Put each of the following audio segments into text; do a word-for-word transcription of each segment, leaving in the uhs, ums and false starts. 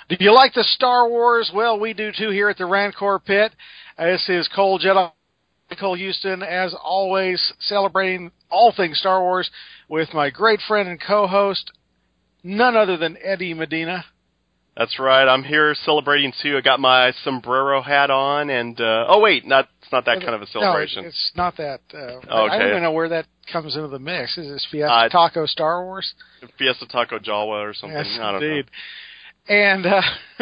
Do you like the Star Wars? Well, we do too here at the Rancor Pit. Uh, this is Cole Jedi, Cole Houston, as always, celebrating all things Star Wars with my great friend and co-host, none other than Eddie Medina. That's right. I'm here celebrating too. I got my sombrero hat on, and uh, oh wait, not it's not that kind of a celebration. No, it's not that. Uh, okay. I don't even know where that comes into the mix. Is this Fiesta uh, Taco Star Wars? Fiesta Taco Jawa or something? Yes, I don't indeed. know. And uh,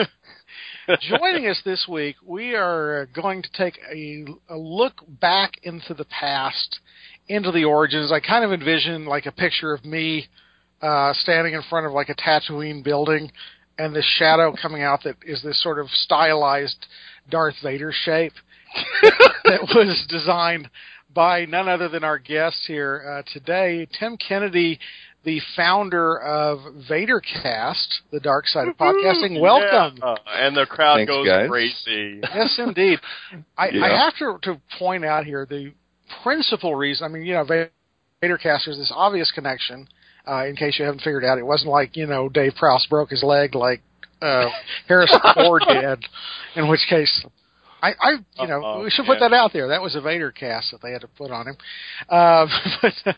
joining us this week, we are going to take a, a look back into the past, into the origins. I kind of envision like a picture of me uh, standing in front of like a Tatooine building, and this shadow coming out that is this sort of stylized Darth Vader shape that was designed by none other than our guest here uh, today, Tim Kennedy, the founder of VaderCast, the dark side of podcasting. Welcome. Yeah. And the crowd Thanks, goes guys. crazy. Yes, indeed. I, yeah. I have to, to point out here the principal reason. I mean, you know, VaderCast, there's this obvious connection. Uh, in case you haven't figured out, it wasn't like, you know, Dave Prowse broke his leg like uh, Harrison Ford did, in which case, I, I you know, Uh-oh, we should yeah. put that out there. That was a VaderCast that they had to put on him. Uh, but uh,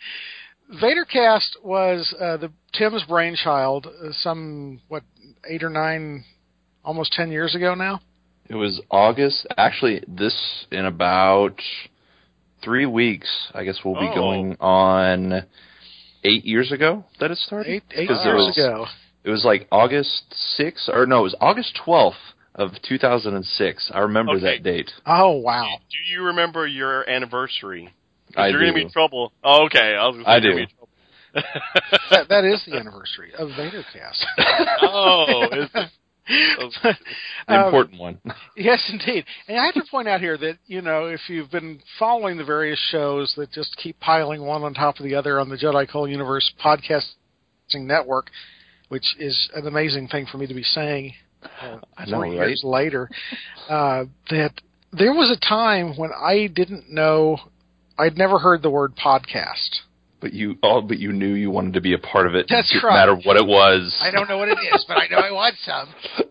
VaderCast was uh, the Tim's brainchild uh, some, what, eight or nine, almost ten years ago now? It was August. Actually, this in about three weeks, I guess we'll be Oh. going on eight years ago that it started. Eight, eight 'Cause years it was, ago. It was like August sixth, or no, it was August twelfth of two thousand six. I remember Okay. that date. Oh, wow. Do you remember your anniversary? 'Cause I you're do. going to be in trouble. Oh, okay. I was gonna say I you're do. gonna be in trouble. that, that is the anniversary of VaderCast. Oh, is it? The Um, important one. Yes, indeed. And I have to point out here that, you know, if you've been following the various shows that just keep piling one on top of the other on the Jedi Cole Universe podcasting network, which is an amazing thing for me to be saying uh, I know, three right? years later, uh, that there was a time when I didn't know, I'd never heard the word podcast. But you, oh, but you knew you wanted to be a part of it. That's no right. matter what it was. I don't know what it is, but I know I want some.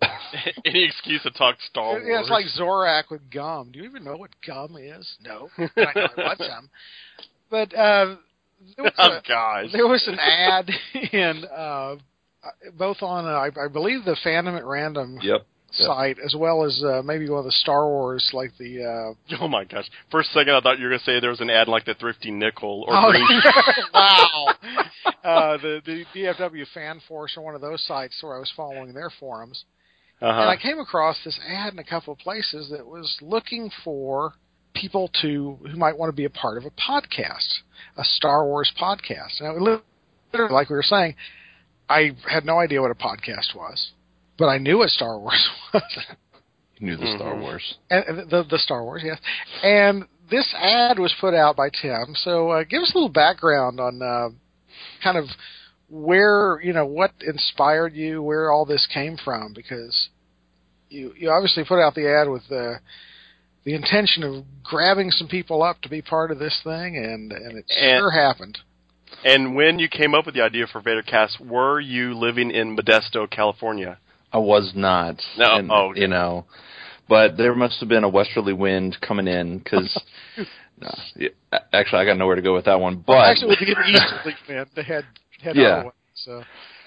Any excuse to talk Star Wars. Yeah, it's like Zorak with gum. Do you even know what gum is? No. But I know I want some. But uh, there, was Oh, a, gosh. there was an ad in uh, both on, uh, I, I believe, the Fandom at Random Yep. Yep. site, as well as uh, maybe one of the Star Wars, like the... Uh, Oh, my gosh. For a second, I thought you were going to say there was an ad like the Thrifty Nickel or oh, Green. wow. uh, the, the D F W Fan Force, or one of those sites where I was following their forums. Uh-huh. And I came across this ad in a couple of places that was looking for people to who might want to be a part of a podcast, a Star Wars podcast. Now, literally, like we were saying, I had no idea what a podcast was, but I knew what Star Wars was. You knew the Mm-hmm. Star Wars. And the the Star Wars, yes. And this ad was put out by Tim. So uh, give us a little background on uh, kind of where, you know, what inspired you, where all this came from, because you you obviously put out the ad with the the intention of grabbing some people up to be part of this thing, and and it And- sure happened. And when you came up with the idea for VaderCast, were you living in Modesto, California? I was not. No, and, oh, okay. You know, but there must have been a westerly wind coming in, because... no, yeah, actually, I got nowhere to go with that one, but... Actually, with the easterly wind, they had head Yeah. our way, so...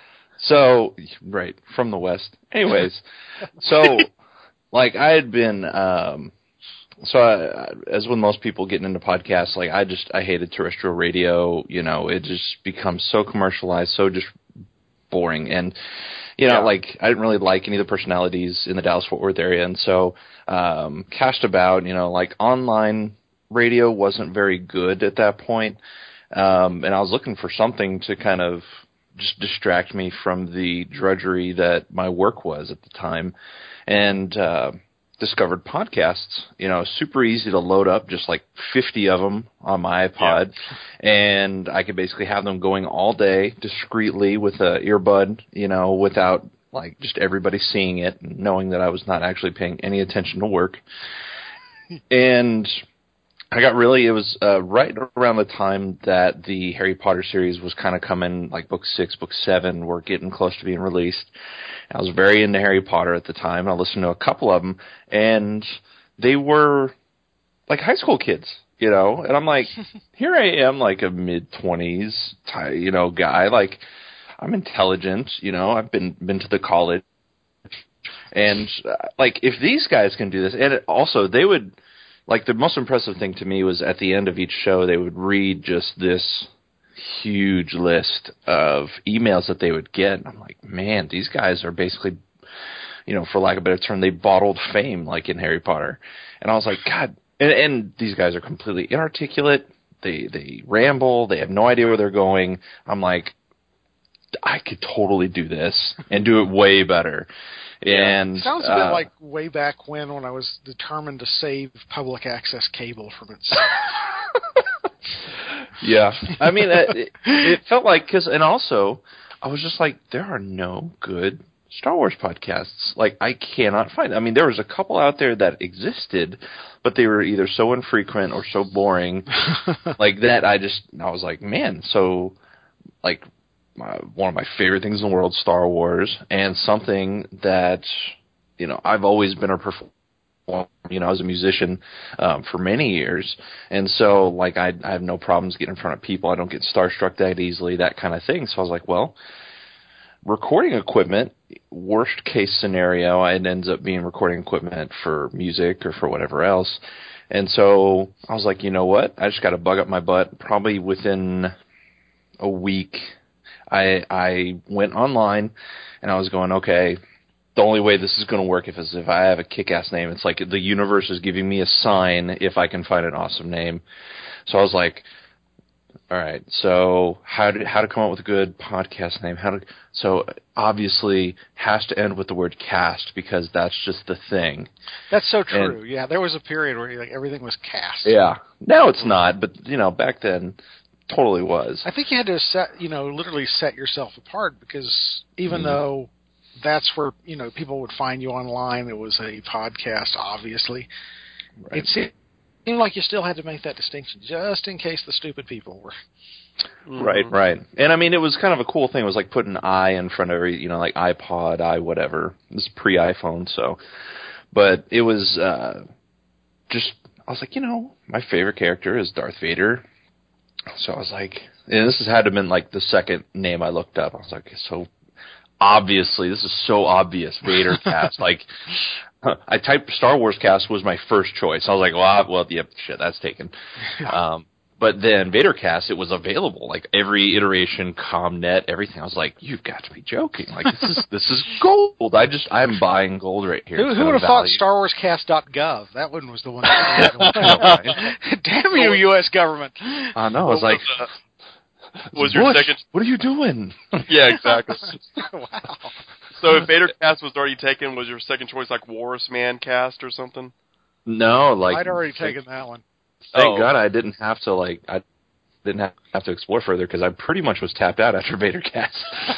So, right, from the west. Anyways, so, like, I had been, um, so I, as with most people getting into podcasts, like, I just, I hated terrestrial radio, you know, it just becomes so commercialized, so just boring, and, you know, Yeah. like, I didn't really like any of the personalities in the Dallas-Fort Worth area, and so, um, cast about, you know, like, online radio wasn't very good at that point, um, and I was looking for something to kind of just distract me from the drudgery that my work was at the time, and uh, discovered podcasts. You know, super easy to load up, just like fifty of them on my iPod, yeah. And I could basically have them going all day discreetly with a earbud, you know, without like just everybody seeing it and knowing that I was not actually paying any attention to work. And I got really, it was uh, right around the time that the Harry Potter series was kind of coming, like book six, book seven were getting close to being released. I was very into Harry Potter at the time. I listened to a couple of them, and they were like high school kids, you know. And I'm like, here I am, like a mid twenties, you know, guy. Like, I'm intelligent, you know. I've been been to the college, and uh, like if these guys can do this, and it also they would. Like, the most impressive thing to me was at the end of each show, they would read just this huge list of emails that they would get. And I'm like, man, these guys are basically, you know, for lack of a better term, they bottled fame, like in Harry Potter. And I was like, God, and, and these guys are completely inarticulate. They, they ramble. They have no idea where they're going. I'm like, I could totally do this and do it way better. Yeah. And sounds a uh, bit like way back when, when I was determined to save public access cable from its. Yeah, I mean, it, it felt like because, and also, I was just like, there are no good Star Wars podcasts. Like, I cannot find. I mean, there was a couple out there that existed, but they were either so infrequent or so boring, like that. I just, I was like, man, so like. My, one of my favorite things in the world, Star Wars, and something that, you know, I've always been a performer, you know, as a musician um, for many years. And so, like, I, I have no problems getting in front of people. I don't get starstruck that easily, that kind of thing. So I was like, well, recording equipment, worst case scenario, it ends up being recording equipment for music or for whatever else. And so I was like, you know what? I just got to bug up my butt. Probably within a week, I I went online, and I was going, okay, the only way this is going to work if is if I have a kick-ass name. It's like the universe is giving me a sign if I can find an awesome name. So I was like, all right, so how to how to come up with a good podcast name? How to so obviously has to end with the word cast because that's just the thing. That's so true. And, yeah, there was a period where like everything was cast. Yeah, now it's not, but you know, back then. Totally was. I think you had to set, you know, literally set yourself apart because even mm. though that's where, you know, people would find you online, it was a podcast, obviously. Right. It seemed like you still had to make that distinction just in case the stupid people were. Mm. Right, right. And I mean, it was kind of a cool thing. It was like putting an I in front of every, you know, like iPod, i whatever. This is pre-iPhone, so. But it was uh, just, I was like, you know, my favorite character is Darth Vader. So I was like, and this has had to have been like the second name I looked up. I was like, so obviously, this is so obvious, Vader cast. Like, I typed Star Wars cast was my first choice. I was like, well, well, yep, shit, that's taken. Um, but then Vader cast, it was available. Like every iteration, ComNet, everything. I was like, you've got to be joking. Like this is this is gold. I just I'm buying gold right here. Who, who would have thought Star Wars Cast dot gov? That one was the one. Damn you, U S government! I know. I was like, was your Bush, second? What are you doing? Yeah, exactly. Wow. So if Vader cast was already taken, was your second choice like Walrus Man cast or something? No, like I'd already taken that one. Thank oh. God I didn't have to like I didn't have to explore further because I pretty much was tapped out after Vader cast.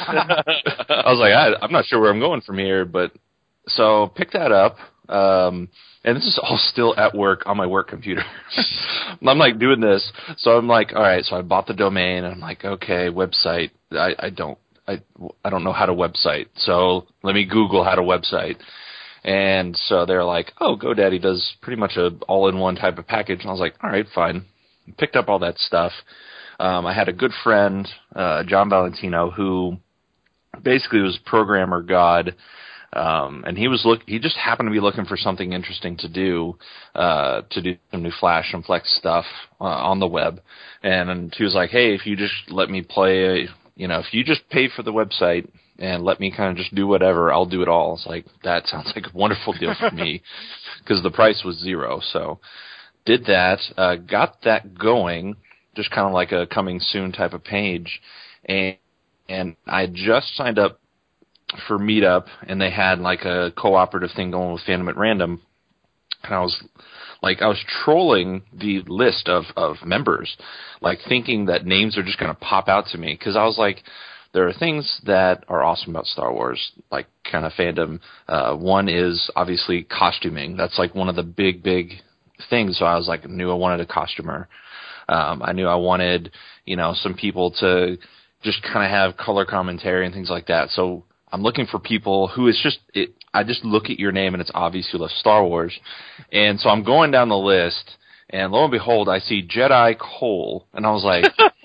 I was like, I, I'm not sure where I'm going from here, but so pick that up. Um, and this is all still at work on my work computer. I'm like doing this, so I'm like, all right. So I bought the domain, and I'm like, okay, website. I, I don't, I, I don't know how to website, so let me Google how to website. And so they're like, oh, GoDaddy does pretty much a all-in-one type of package. And I was like, all right, fine. Picked up all that stuff. Um, I had a good friend, uh, John Valentino, who basically was programmer god. Um, and he was look. He just happened to be looking for something interesting to do, uh, to do some new Flash and Flex stuff uh, on the web. And, and he was like, hey, if you just let me play, a, you know, if you just pay for the website and let me kind of just do whatever, I'll do it all. It's like, that sounds like a wonderful deal for me because the price was zero. So did that, uh, got that going, just kind of like a coming soon type of page. And, and I just signed up for Meetup, and they had like a cooperative thing going with Fandom at Random. And I was like, I was trolling the list of, of members, like thinking that names are just going to pop out to me. Because I was like, there are things that are awesome about Star Wars, like kind of fandom. Uh, one is obviously costuming. That's like one of the big, big things. So I was like, knew I wanted a costumer. Um, I knew I wanted, you know, some people to just kind of have color commentary and things like that. So I'm looking for people who is just it. I just look at your name and it's obvious you love Star Wars, and so I'm going down the list, and lo and behold, I see Jedi Cole, and I was like,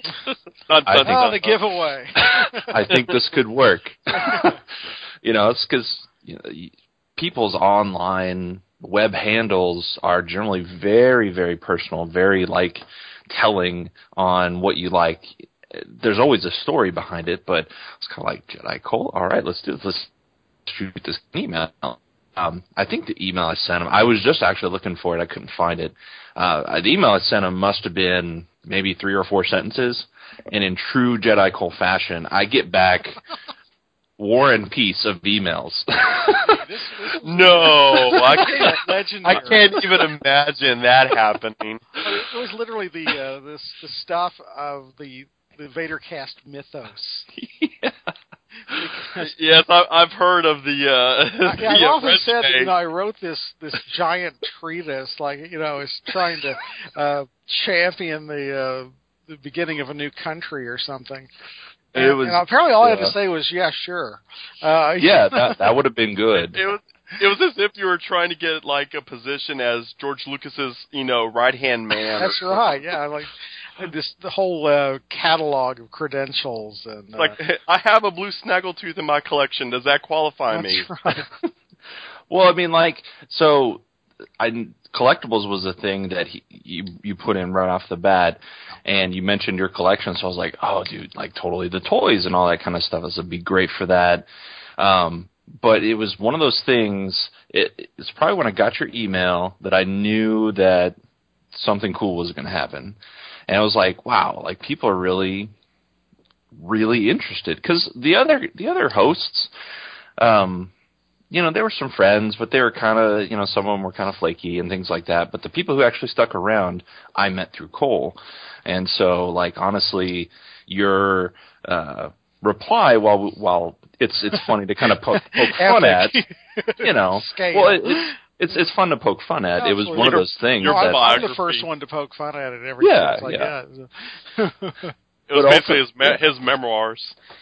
I think, oh, the giveaway. I think this could work. You know, it's because you know, people's online web handles are generally very, very personal, very like telling on what you like. There's always a story behind it, but it's kind of like Jedi Cole. All right, let's do this. Let's shoot this email. Um, I think the email I sent him, I was just actually looking for it. I couldn't find it. Uh, the email I sent him must have been maybe three or four sentences, and in true Jedi Cole fashion, I get back War and Peace of emails. this, this no, I can't. Legendary. I can't even imagine that happening. It was literally the uh, this the stuff of the the VaderCast mythos. Yeah. Because, yes, I, I've heard of the. Uh, I, the I've uh, often said that, you know, resume. I wrote this this giant treatise, like you know, is trying to uh, champion the uh, the beginning of a new country or something. And, It was, and apparently, all yeah. I had to say was, "Yeah, sure." Uh, Yeah, that that would have been good. It was. It was as if you were trying to get like a position as George Lucas's, you know, right hand man. That's right. Yeah, like this the whole uh, catalog of credentials and uh, Like, I have a blue snaggletooth in my collection. Does that qualify that's me? right. Well, I mean, like, so I, collectibles was a thing that he, you you put in right off the bat, and you mentioned your collection, so I was like, oh, dude, like, totally the toys and all that kind of stuff. This would be great for that. Um, but it was one of those things, it, it's probably when I got your email that I knew that something cool was going to happen. And I was like, wow, like, people are really, really interested. Because the other, the other hosts, um, you know, there were some friends, but they were kind of, you know, some of them were kind of flaky and things like that. But the people who actually stuck around, I met through Cole. And so, like, honestly, your uh, reply, while while it's it's funny to kind of poke, poke fun at, you know, Scale. well, it, it's it's it's fun to poke fun at. No, it was absolutely. one of those things Your No, I'm, that, I'm the biography. first one to poke fun at it every Yeah, time. It's like, yeah. yeah. It was But basically also- his, me- his memoirs.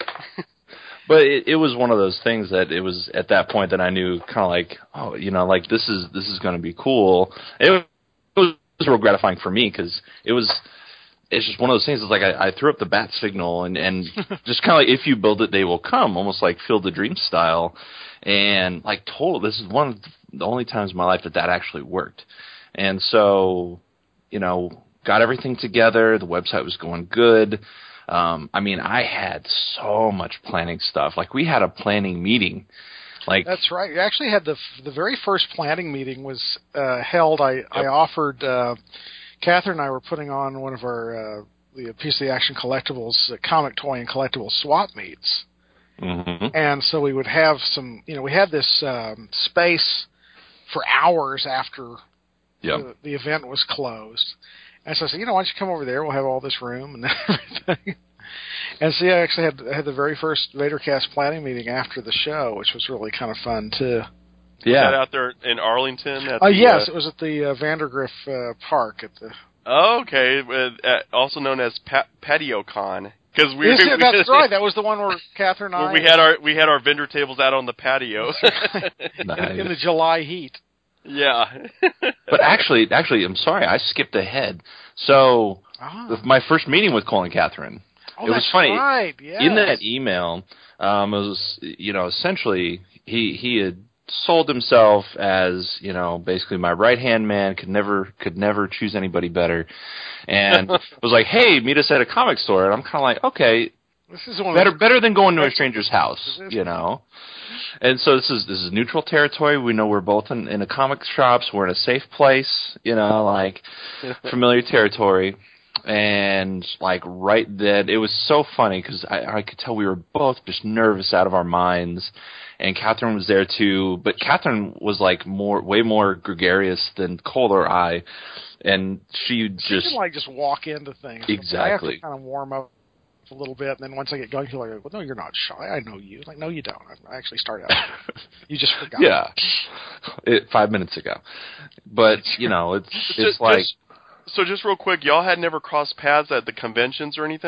But it, it was one of those things that it was at that point that I knew kind of like, oh, you know, like this is this is going to be cool. It was, it was real gratifying for me because it was. It's just one of those things. It's like I, I threw up the bat signal and, and just kind of like if you build it, they will come, almost like Field of Dreams style. And like total, this is one of the only times in my life that that actually worked. And so, you know, got everything together. The website was going good. Um, I mean, I had so much planning stuff. Like we had a planning meeting. Like That's right. You actually had the the very first planning meeting was uh, held. I Yep. I offered. Uh, Catherine and I were putting on one of our uh, the Piece of the Action Collectibles uh, comic toy and collectible swap meets, mm-hmm. and so we would have some. You know, we had this um, space for hours after Yep. the, the event was closed, and so I said, you know, why don't you come over there? We'll have all this room and everything. And so yeah, I actually had had the very first VaderCast planning meeting after the show, which was really kind of fun too. Was Yeah. that out there in Arlington? At Oh, uh, the, yes, uh, it was at the uh, Vandergriff uh, Park at the. Oh, okay, with, uh, also known as pa- Patio Con, because we, Yes, we that's right. That was the one where Catherine and I where we had our we had our vendor tables out on the patio. Nice. in the July heat. Yeah. But actually, actually, I'm sorry, I skipped ahead. So, Ah. with my first meeting with Cole and Catherine, Oh, it was that's funny. right. Yes. In that email, um, it was, you know, essentially he he had sold himself as, you know, basically my right hand man, could never could never choose anybody better, and was like, hey, meet us at a comic store, and I'm kind of like, okay, this is one better of the, better than going to a stranger's house, you know. And so this is this is neutral territory. We know we're both in, in a comic shops. We're in a safe place, you know, like familiar territory. And like right then, it was so funny because I, I could tell we were both just nervous out of our minds. And Catherine was there too, but Catherine was like more, way more gregarious than Cole or I, and she just she can like just walk into things. Exactly. I have to kind of warm up a little bit, and then once I get going, you're like, well, no, you're not shy. I know you. Like, no, you don't. I actually started out. You just forgot. yeah, it, five minutes ago. But you know, it's it's Just- like. just- so just real quick, y'all had never crossed paths at the conventions or anything?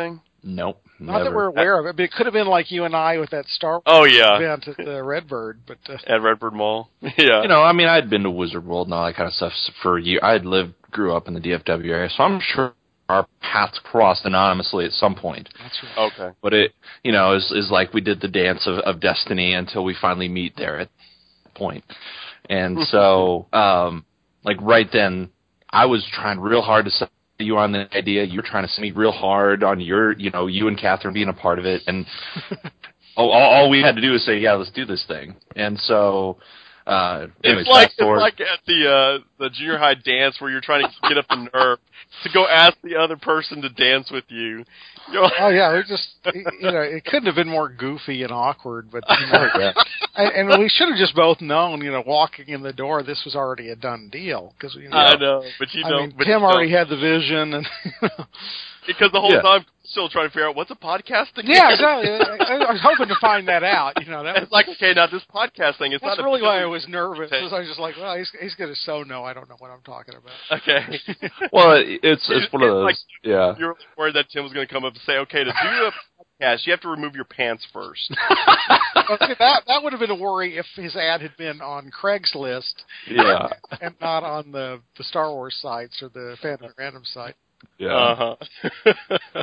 Nope. Not never. that we're aware of it, but it could have been like you and I with that Star Wars oh, yeah. event at the Redbird. But uh, At Redbird Mall. Yeah. You know, I mean, I'd been to Wizard World and all that kind of stuff for a year. I'd lived, grew up in the D F W area, so I'm sure our paths crossed anonymously at some point. That's right. Okay. But it, you know, is is like we did the dance of, of destiny until we finally meet there at that point. And so, um, like right then, I was trying real hard to set you on the idea. You were trying to set me real hard on your, you know, you and Catherine being a part of it. And all, all we had to do was say, yeah, let's do this thing. And so, uh, anyways, it's like fast forward. it's like at the uh, the junior high dance where you're trying to get up the nerve to go ask the other person to dance with you. You're like, oh yeah, it just you know it couldn't have been more goofy and awkward, but you know, yeah. and, and we should have just both known, you know, walking in the door, this was already a done deal because you know, I know, but you I don't. mean, but Tim you already don't. had the vision, and because the whole Yeah. time still trying to figure out what's a podcast again. yeah, exactly. I, I was hoping to find that out. You know, that It's was like, okay, now this podcast thing, it's that's not really a why I was nervous. Okay. Because I was just like, well, he's he's going to so know I don't know what I'm talking about. Okay. Well, it's it's one of those. Like, yeah. You're worried that Tim was going to come up and say, okay, to do a podcast, you have to remove your pants first. Well, see, that that would have been a worry if his ad had been on Craigslist, Yeah. and not on the the Star Wars sites or the Fandom Random site. Yeah. Uh-huh.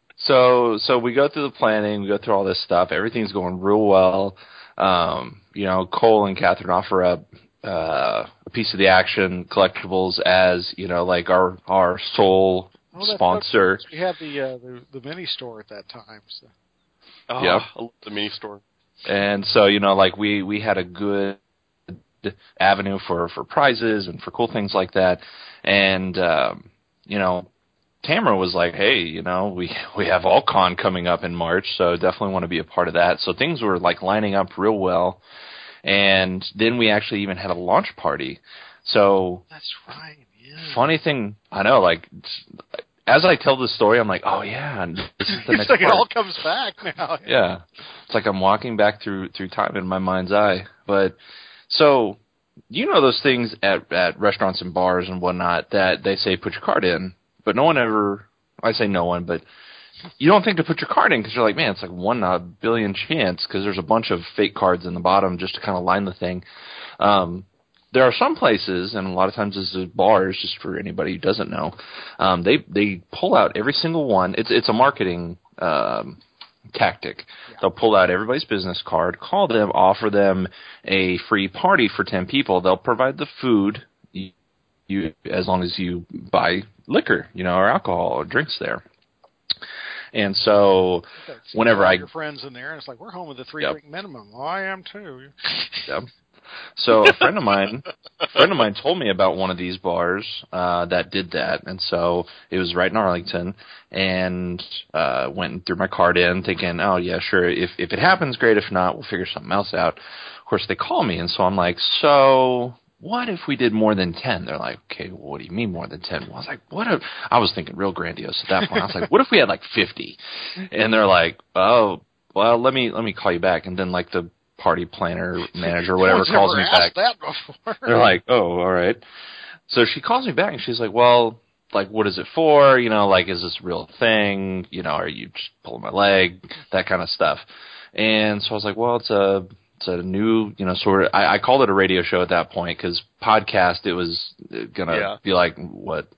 So so we go through the planning, we go through all this stuff. Everything's going real well. Um, you know, Cole and Catherine offer up uh, a piece of the action collectibles as, you know, like our our sole Oh, that's- sponsor. that's- We had the, uh, the the mini store at that time. So. Oh, Yep. I love the mini store. And so, you know, like we, we had a good avenue for, for prizes and for cool things like that. And, um, you know, Tamara was like, hey, you know, we, we have AllCon coming up in March, so definitely want to be a part of that. So things were like lining up real well. And then we actually even had a launch party. So That's right. Yeah. funny thing, I know, like, as I tell this story, I'm like, oh yeah, and this is the it's next like it part. all comes back now. Yeah. It's like I'm walking back through through time in my mind's eye. But so you know those things at at restaurants and bars and whatnot that they say put your card in, but no one ever. I say no one, but you don't think to put your card in because you're like, man, it's like one in a billion chance because there's a bunch of fake cards in the bottom just to kind of line the thing. Um, There are some places, and a lot of times this is bars, just for anybody who doesn't know, um, they they pull out every single one. It's it's a marketing um, tactic. Yeah. They'll pull out everybody's business card, call them, offer them a free party for ten people. They'll provide the food, you, you as long as you buy liquor, you know, or alcohol or drinks there. And so, okay, so whenever you I your friends in there, and it's like we're home with a three yep. drink minimum. Well, I am too. Yep. So a friend of mine, a friend of mine told me about one of these bars uh, that did that, and so it was right in Arlington, and uh, went and threw my card in, thinking, oh yeah, sure, if if it happens, great. If not, we'll figure something else out. Of course, they call me, and so I'm like, so what if we did more than ten? They're like, okay, well, what do you mean more than ten? Well, I was like, what if, I was thinking real grandiose at that point. I was like, what if we had like fifty? And they're like, oh, well, let me let me call you back. And then like the party planner, manager, whatever, no calls me asked back. That before. They're like, oh, all right. So she calls me back and she's like, well, like, what is it for? You know, like, is this a real thing? You know, are you just pulling my leg? That kind of stuff. And so I was like, well, it's a it's a new, you know, sort of. I, I called it a radio show at that point because podcast, it was gonna yeah. be like what.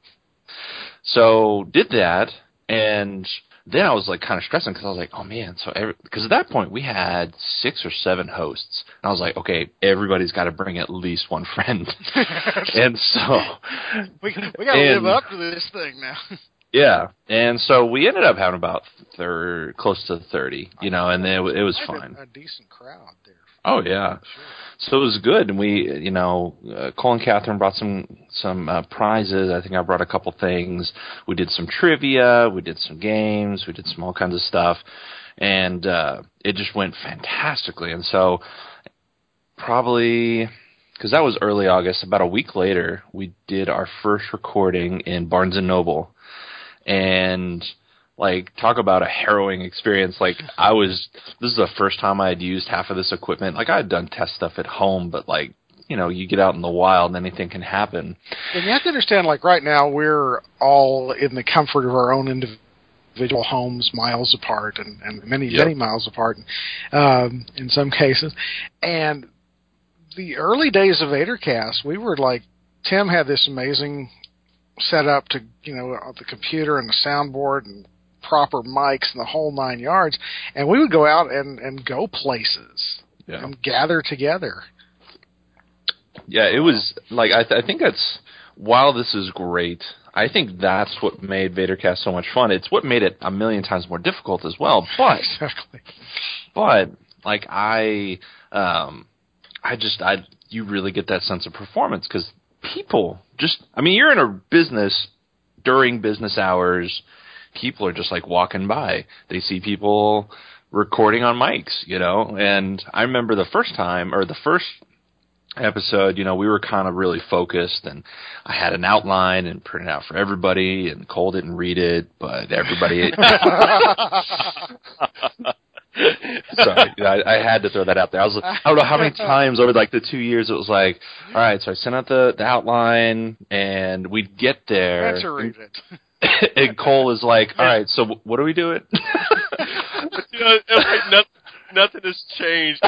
So did that, and then I was like kind of stressing because I was like, oh man, so because at that point we had six or seven hosts, and I was like, okay, everybody's got to bring at least one friend, and so we we got to live up to this thing now. Yeah, and so we ended up having about thir- close to thirty, you know, and it, it was fine. A decent crowd there. Oh yeah, sure. So it was good, and we, you know, uh, Cole and Catherine brought some some uh, prizes. I think I brought a couple things. We did some trivia, we did some games, we did some all kinds of stuff, and uh, it just went fantastically. And so probably, because that was early August, about a week later, we did our first recording in Barnes and Noble, and like, talk about a harrowing experience. Like, I was, this is the first time I had used half of this equipment. Like, I had done test stuff at home, but, like, you know, you get out in the wild and anything can happen. And you have to understand, like, right now we're all in the comfort of our own individual individual homes miles apart and, and many, yep. many miles apart um, in some cases. And the early days of VaderCast, we were like, Tim had this amazing setup to, you know, the computer and the soundboard and proper mics and the whole nine yards. And we would go out and, and go places yeah. and gather together. Yeah, it was like, I, th- I think that's, while this is great, I think that's what made VaderCast so much fun. It's what made it a million times more difficult as well. But, exactly. but like I, um, I just, I, you really get that sense of performance because people just, I mean, you're in a business during business hours. People are just like walking by. They see people recording on mics, you know. And I remember the first time, or the first episode, you know, we were kind of really focused, and I had an outline and printed out for everybody, and Cole didn't read it, but everybody. Sorry, I, I had to throw that out there. I was, I don't know how many times over like the two years it was like, all right, so I sent out the, the outline, and we'd get there. That's to read it. And Cole was like, all right, so what are we doing? You know, it's like nothing, nothing has changed.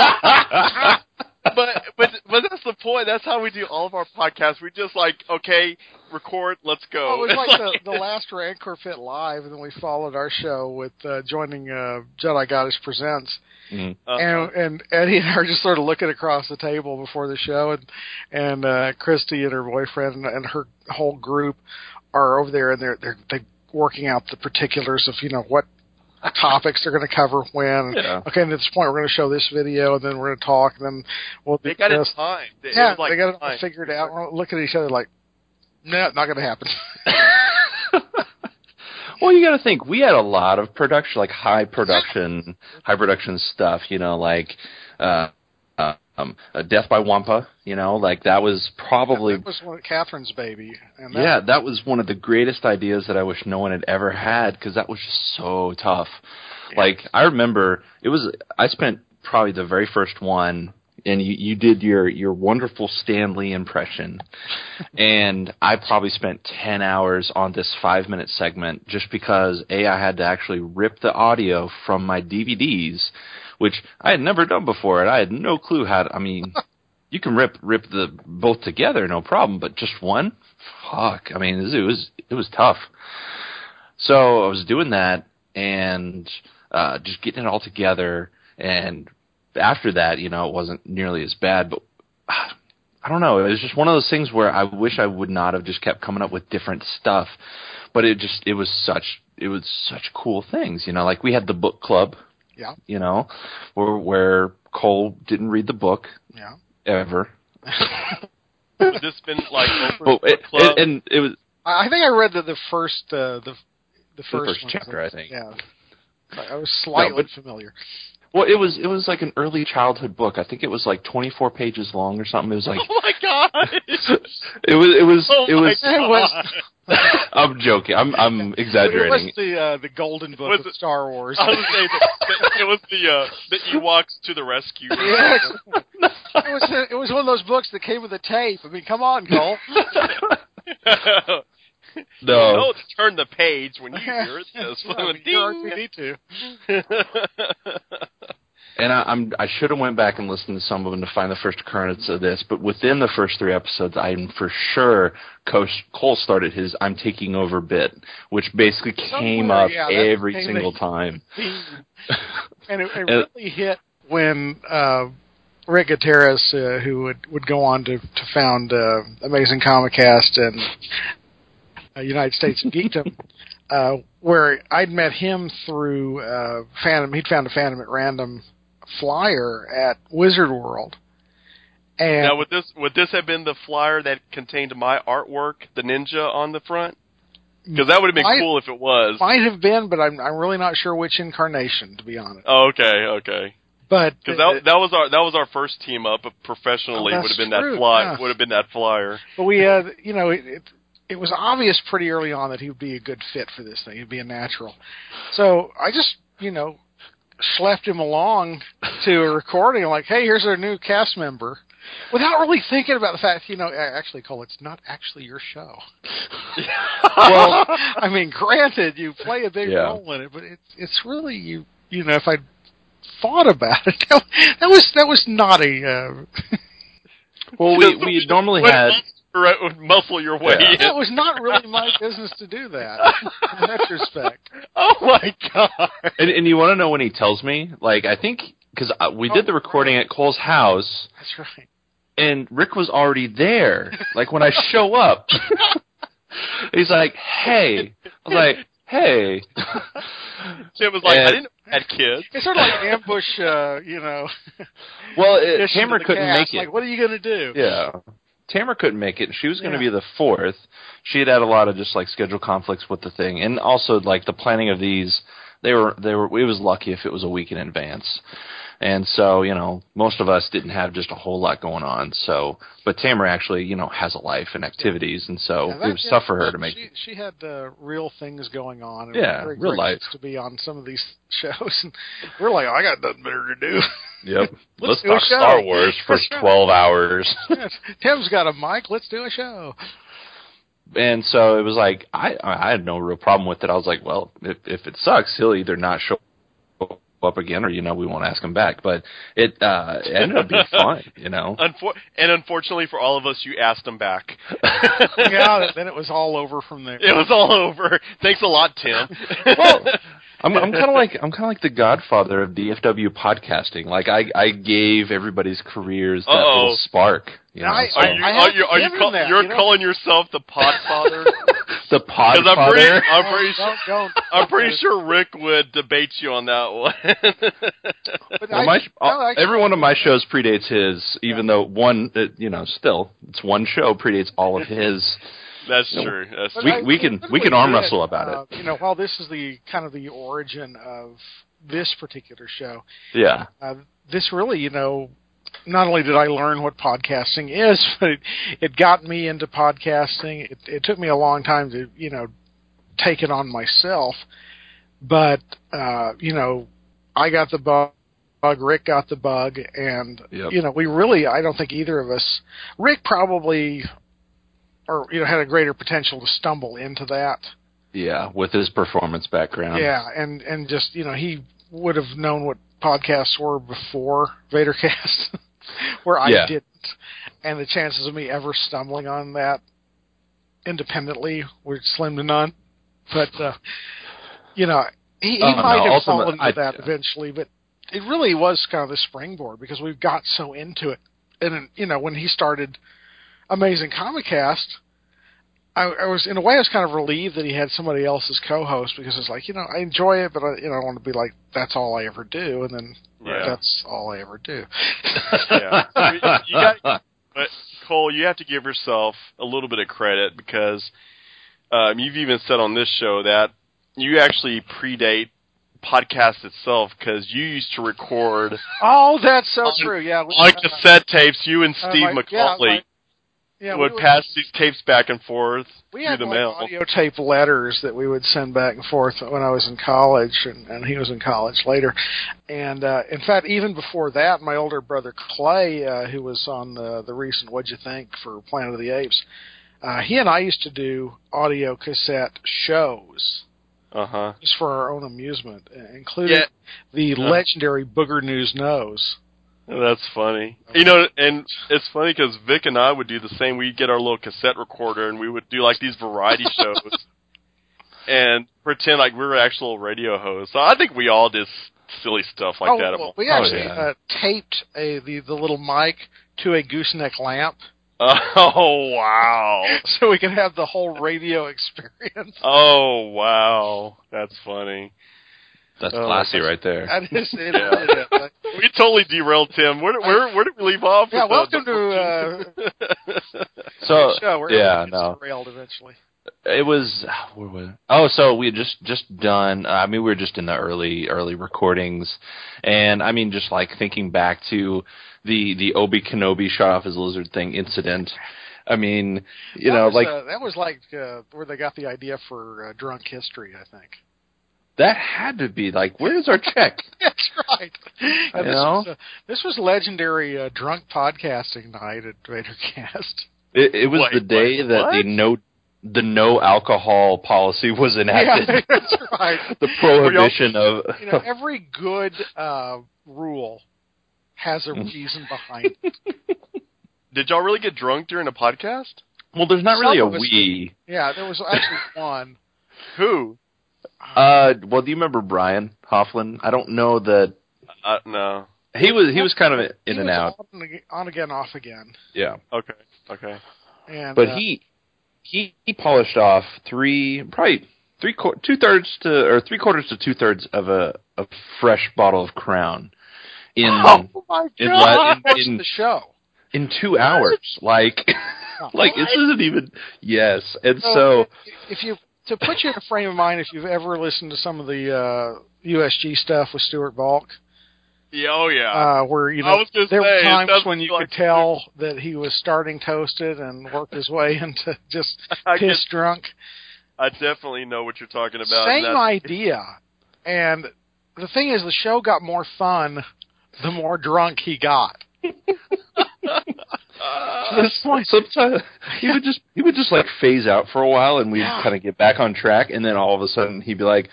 But but but that's the point. That's how we do all of our podcasts. We just like, okay, record, let's go. Well, it was like the, the last Rancor Fit Live, and then we followed our show with uh, joining uh, Jedi Goddess Presents. Mm-hmm. Uh-huh. And and Eddie and I are just sort of looking across the table before the show, and and uh, Christy and her boyfriend and, and her whole group are over there, and they're they're they're working out the particulars of, you know, what topics they're going to cover when. Yeah. Okay, and at this point we're going to show this video, and then we're going to talk, and then we'll They got this. it timed. It Yeah, was like they got it timed. figured out. We're looking at each other like, no, not going to happen. Well, you got to think, we had a lot of production, like high production, high production stuff, you know, like uh, uh, um, uh, Death by Wampa, you know, like that was probably... Yeah, that was one of Catherine's baby. And that, yeah, that was one of the greatest ideas that I wish no one had ever had, because that was just so tough. Yeah. Like, I remember, it was, I spent probably the very first one, and you, you did your, your wonderful Stan Lee impression, and I probably spent ten hours on this five-minute segment just because, A, I had to actually rip the audio from my D V Ds, which I had never done before, and I had no clue how to, I mean, you can rip rip the both together, no problem, but just one? Fuck. I mean, it was it was tough. So I was doing that, and uh, just getting it all together, and after that, you know, it wasn't nearly as bad, but uh, I don't know, it was just one of those things where I wish I would not have just kept coming up with different stuff, but it just, it was such, it was such cool things, you know, like we had the book club, yeah, you know, where, where Cole didn't read the book, yeah, ever. Has this been like over well, it, club? It, and it was, I think I read the, the first, uh, the, the first, the first one, chapter, I think. Yeah. I was slightly no, but, familiar. Well, it was it was like an early childhood book. I think it was like twenty-four pages long or something. It was like, oh my god! it was it was oh it was. My It was I'm joking. I'm I'm exaggerating. It was the uh, the golden book Was of it, Star Wars. I was saying that, that it was the uh, the Ewoks to the rescue. Yes. It was a, it was one of those books that came with a tape. I mean, come on, Cole. No. You know to turn the page when you hear it. Says, yeah, I mean, you're R two D two. And I, I'm I should have went back and listened to some of them to find the first occurrence of this. But within the first three episodes, I'm for sure Coach Cole started his "I'm taking over" bit, which basically came Somewhere, up yeah, that every became single the- time. And it, it really hit when uh, Rick Gutierrez, uh, who would, would go on to, to found uh, Amazing Comicast and uh, United States of Geekdom, uh, where I'd met him through uh, Phantom. He'd found a Phantom at Random flyer at Wizard World. And now, would this would this have been the flyer that contained my artwork, the ninja on the front? Because that would have been might, cool if it was. Might have been, but I'm I'm really not sure which incarnation, to be honest. Oh, okay, okay. But because that that was our that was our first team up professionally. Oh, would have been true, that fly yeah. would have been that flyer. But we had, you know, it, it it was obvious pretty early on that he would be a good fit for this thing. He'd be a natural. So I just, you know, schlepped him along to a recording. I'm like, hey, here's our new cast member. Without really thinking about the fact, you know, actually, Cole, it's not actually your show. Well, I mean, granted, you play a big yeah. role in it, but it's it's really you. You know, if I thought about it, that, that was that was not a. Uh, well, we we normally had. Would muscle your way Yeah. in. It was not really my business to do that, in retrospect. Oh, my God. And, and you want to know when he tells me? Like, I think, because we did the recording at Cole's house. That's right. And Rick was already there. Like, when I show up, he's like, hey. I was like, hey. Tim was like, and, I didn't know I had kids. It's sort of like an ambush, uh, you know. Well, it, addition to Tamara the couldn't cast. make it. Like, what are you going to do? Yeah. Tamara couldn't make it. She was going to Yeah. be the fourth. She had had a lot of just like schedule conflicts with the thing, and also like the planning of these. They were they were. It was lucky if it was a week in advance, and so you know most of us didn't have just a whole lot going on. So, but Tamara actually you know has a life and activities, and so Yeah, that, it was yeah, tough for her to make. She, she had uh, real things going on. And Yeah, very real life to be on some of these shows, and we're like, oh, I got nothing better to do. Yep. Let's Let's do a talk show. Star Wars for That's right. twelve hours. Yes. Tim's got a mic. Let's do a show. And so it was like I I had no real problem with it. I was like, well, if if it sucks, he'll either not show up again, or you know, we won't ask him back. But it uh, it ended up being fun, you know. Unfor- and unfortunately for all of us, you asked him back. Yeah, then it was all over from there. It was all over. Thanks a lot, Tim. Well, I'm I'm kind of like I'm kind of like the godfather of D F W podcasting. Like I I gave everybody's careers that Uh-oh. little spark. You know, I- so. Are you? I Are have you? Are you? given Call, that, you're you know? calling yourself the Podfather? the Because I'm pretty. podfather. I'm pretty. Don't, don't, I'm pretty sure Rick would debate you on that one. But Well, I- my, no, actually- every one of my shows predates his, even though one, uh, you know, still it's one show predates all of his. That's You know, true. That's But we true. I- we can what we can arm did, wrestle about uh, it. You know, while this is the kind of the origin of this particular show, Yeah, uh, this really, you know, not only did I learn what podcasting is, but it, it got me into podcasting. It, it took me a long time to, you know, take it on myself. But, uh, you know, I got the bug, Rick got the bug, and, Yep. you know, we really, I don't think either of us, Rick probably, or, you know, had a greater potential to stumble into that. yeah, with his performance background. Yeah, and, and just, you know, he would have known what podcasts were before VaderCast, where I Yeah. didn't. And the chances of me ever stumbling on that independently were slim to none. But, uh, you know, he, he Oh, might no, have ultimate- fallen into I- that eventually, but it really was kind of the springboard because we've got so into it. And, you know, when he started Amazing Comic Cast, I, I was, in a way, I was kind of relieved that he had somebody else as co-host because it's like, you know, I enjoy it, but I, you know, I don't want to be like, that's all I ever do, and then Yeah. that's all I ever do. Yeah. You, you got, but Cole, you have to give yourself a little bit of credit because um, you've even said on this show that you actually predate podcast itself because you used to record Oh, that's so on, true. Yeah, we, on uh, cassette tapes. You and uh, Steve my- yeah, McCauley my- yeah, would we, pass these tapes back and forth we through had the like mail. audio tape letters that we would send back and forth when I was in college, and, and he was in college later. And uh, in fact, even before that, my older brother Clay, uh, who was on the, the recent What'd You Think for Planet of the Apes, uh, he and I used to do audio cassette shows Uh huh. just for our own amusement, including Yeah. the Uh. legendary Booger News Knows. That's funny. You know, and it's funny because Vic and I would do the same. We'd get our little cassette recorder and we would do like these variety shows and pretend like we were actual radio hosts. So I think we all did silly stuff like oh, that. well, we Oh, actually yeah. uh, taped a, the, the little mic to a gooseneck lamp Oh, wow. so we could have the whole radio experience. Oh, wow. That's funny. That's Oh, classy that's- right there. That is, it Yeah. really is. Like, We totally derailed Tim. Where, where, where did we leave off? yeah, with welcome the, to uh, So the show. We're yeah, gonna get no, derailed eventually. it was. Where was it? Oh, so we had just just done. Uh, I mean, we were just in the early early recordings, and I mean, just like thinking back to the the Obi Kenobi shot off his lizard thing incident. I mean, you that know, was, like uh, that was like uh, where they got the idea for uh, Drunk History, I think. that had to be like, where's our check? That's right. You this, know? was, uh, this was legendary uh, drunk podcasting night at VaderCast. It, it was Wait, the day what? that the no the no alcohol policy was enacted. Yeah, that's right. The prohibition of You know, every good uh, rule has a reason behind it. Did y'all really get drunk during a podcast? well, there's not really a Some of us we. Yeah, there was actually one. Who? Uh, well, do you remember Brian Hoffman? I don't know that Uh, no. he was. He was kind of in He and was out. On, ag- on again, off again. Yeah, Okay. Okay. And, but uh, he he he polished off three, probably three quar- two thirds to or three quarters to two thirds of a a fresh bottle of Crown in oh my in, God! le- in, in in the show. in two hours. Like, like this isn't even yes. And so, if you to put you in a frame of mind, if you've ever listened to some of the uh, U S G stuff with Stuart Balk, Yeah, oh yeah. uh, where you I know was gonna there say, were it times doesn't when you like- could tell that he was starting toasted and worked his way into just I piss get- drunk. I definitely know what you're talking about. Same and that's- idea, and the thing is, the show got more fun the more drunk he got. To this point, sometimes he would just he would just like phase out for a while, and we'd Yeah. kind of get back on track, and then all of a sudden he'd be like,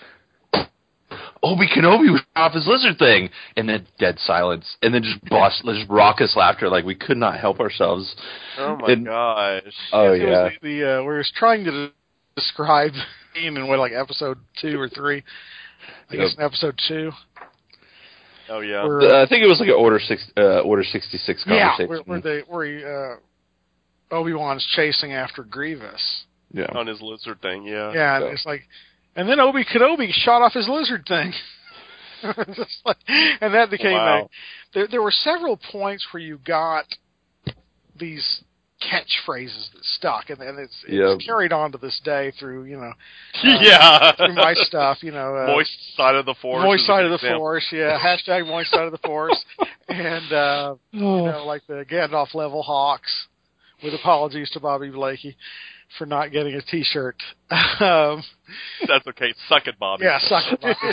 Obi Kenobi was off his lizard thing, and then dead silence, and then just bust, just raucous laughter, like we could not help ourselves. Oh my And- gosh. Oh it yeah, was the, the uh, we were trying to de- describe the scene in what, like episode two or three. I Yep. guess in episode two. Oh yeah. Where, The- I think it was like an order six, uh, order sixty six yeah, conversation. where, where they where he, uh, Obi-Wan's chasing after Grievous. yeah, On his lizard thing, yeah. Yeah, and So- it's like, and then Obi Kenobi shot off his lizard thing. Just like, and that became Wow. a. There, there were several points where you got these catchphrases that stuck, and, and it's, it's Yeah. carried on to this day through you know yeah. through my stuff. You know, uh, Moist side of the force. moist is a side good of the example. force, yeah. Hashtag moist side of the force, and uh, you know, like the Gandalf level Hawks. With apologies to Bobby Blakey for not getting a T-shirt. um, That's okay. Suck it, Bobby. yeah, suck it, Bobby.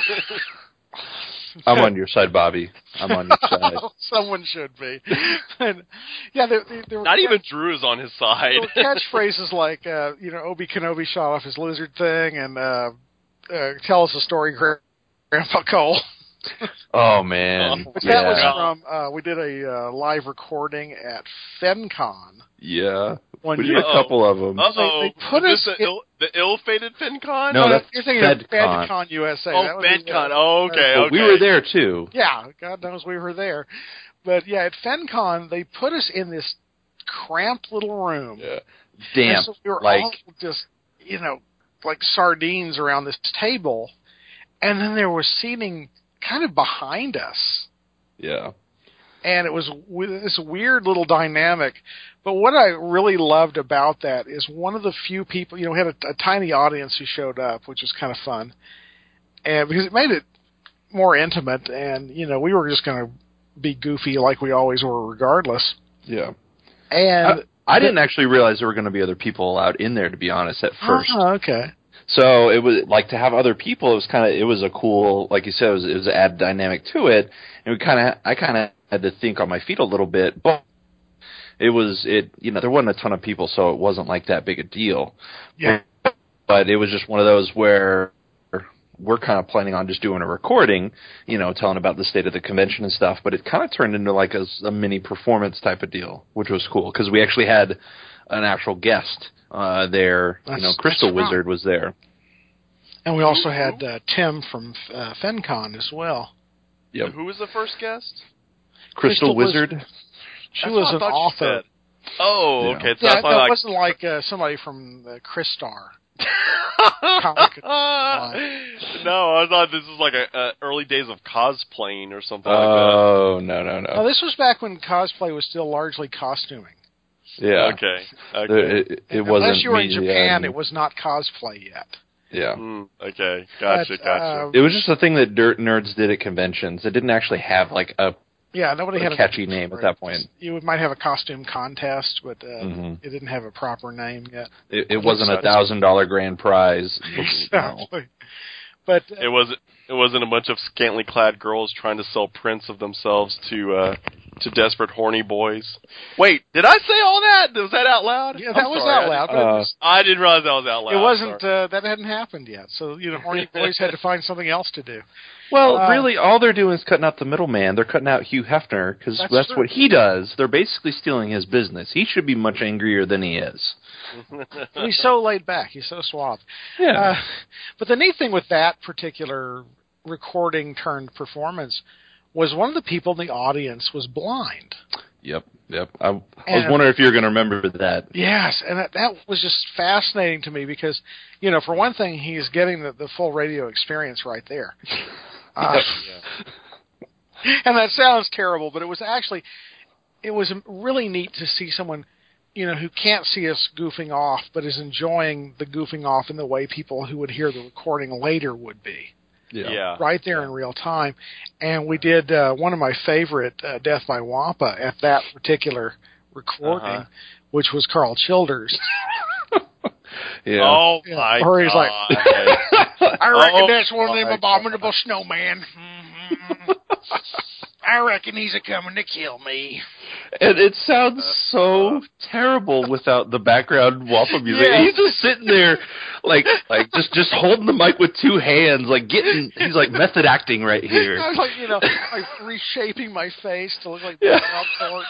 I'm on your side, Bobby. I'm on your side. Someone should be. And, yeah, there, there, there were Not catch- even Drew is on his side. there were catchphrases like, uh, you know, Obi Kenobi shot off his lizard thing, and uh, uh, tell us a story, Gra- Grandpa Cole. Oh man, Oh, But yeah, that was from, uh, we did a uh, live recording at FenCon yeah. one We did year. a couple of them. Uh-oh. They- they put Is us this the, in- ill, the ill-fated FinCon? No, that's You're thinking of FedCon. FedCon U S A. Oh, That was the, FedCon. uh, Oh, okay, But okay. we were there too. Yeah, God knows we were there. But yeah, at FenCon, they put us in this cramped little room. Yeah. And Damp, so we were like all just, you know, like sardines around this table. And then there was seating kind of behind us. yeah, And it was with this weird little dynamic. But what I really loved about that is one of the few people, you know, we had a, a tiny audience who showed up, which was kind of fun. And because it made it more intimate, and, you know, we were just going to be goofy like we always were regardless. yeah. And I, I didn't actually realize there were going to be other people allowed in there, to be honest, at first. Oh, okay. So it was like to have other people. It was kind of it was a cool, like you said, it was, it was an added dynamic to it, and we kind of I kind of had to think on my feet a little bit, but it was it you know there wasn't a ton of people, so it wasn't like that big a deal. Yeah. But it was just one of those where we're kind of planning on just doing a recording, you know, telling about the state of the convention and stuff. But it kind of turned into like a, a mini performance type of deal, which was cool because we actually had an actual guest uh, there. That's- you know, Crystal that's right. Wizard was there. And we also had uh, Tim from uh, FenCon as well. Yep. Who was the first guest? Crystal, Crystal was- Wizard. She That's was what I an thought you author. said. Oh, Yeah. okay. So Yeah, I thought that like, wasn't like uh, somebody from uh, Christar. Comic- no, I thought this was like a, a early days of cosplaying or something like Oh no no Oh, no! this was back when cosplay was still largely costuming. Yeah, that. Okay. There- Okay. it, it wasn't. Unless you were in me, Japan, um, it was not cosplay yet. Yeah, Mm, okay. Gotcha. But, Gotcha. uh, it was just a thing that dirt nerds did at conventions. It didn't actually have like a, Yeah, nobody a had catchy a name at for that it. point. You might have a costume contest, but uh, Mhm. it didn't have a proper name yet. It, it wasn't a thousand dollar grand prize. you know. Exactly. But uh, It wasn't. It wasn't a bunch of scantily clad girls trying to sell prints of themselves to uh, to desperate horny boys. Wait, did I say all that? Was that out loud? yeah, that I'm was sorry, out loud. I But it, Uh, was, I didn't realize that was out loud. it wasn't. Sorry. Uh, that hadn't happened yet. So you know, horny boys had to find something else to do. Well, Uh, really, all they're doing is cutting out the middleman. They're cutting out Hugh Hefner because That's that's, true. what he does. They're basically stealing his business. He should be much angrier than he is. He's so laid back. He's so suave. Yeah. Uh, but the neat thing with that particular recording turned performance was one of the people in the audience was blind. Yep. Yep. I, I was And- wondering if you were going to remember that. Yes, and that, that was just fascinating to me because, you know, for one thing, he's getting the, the full radio experience right there. Uh, and that sounds terrible, but it was actually, it was really neat to see someone, you know, who can't see us goofing off, but is enjoying the goofing off in the way people who would hear the recording later would be. Yeah. Right there in real time. And we did uh, one of my favorite uh, Death by Wampa at that particular recording, Uh-huh. which was Carl Childers. Yeah. Oh Yeah. my Or he's like, God. I reckon Oh that's one of them my abominable snowmen. Mhm. I reckon he's a coming to kill me. And it sounds so terrible without the background Wampa music. Yeah. He's just sitting there, like, like just just holding the mic with two hands, like getting. He's like method acting right here. I was like, you know, like reshaping my face to look like Yeah. Bob Thornton.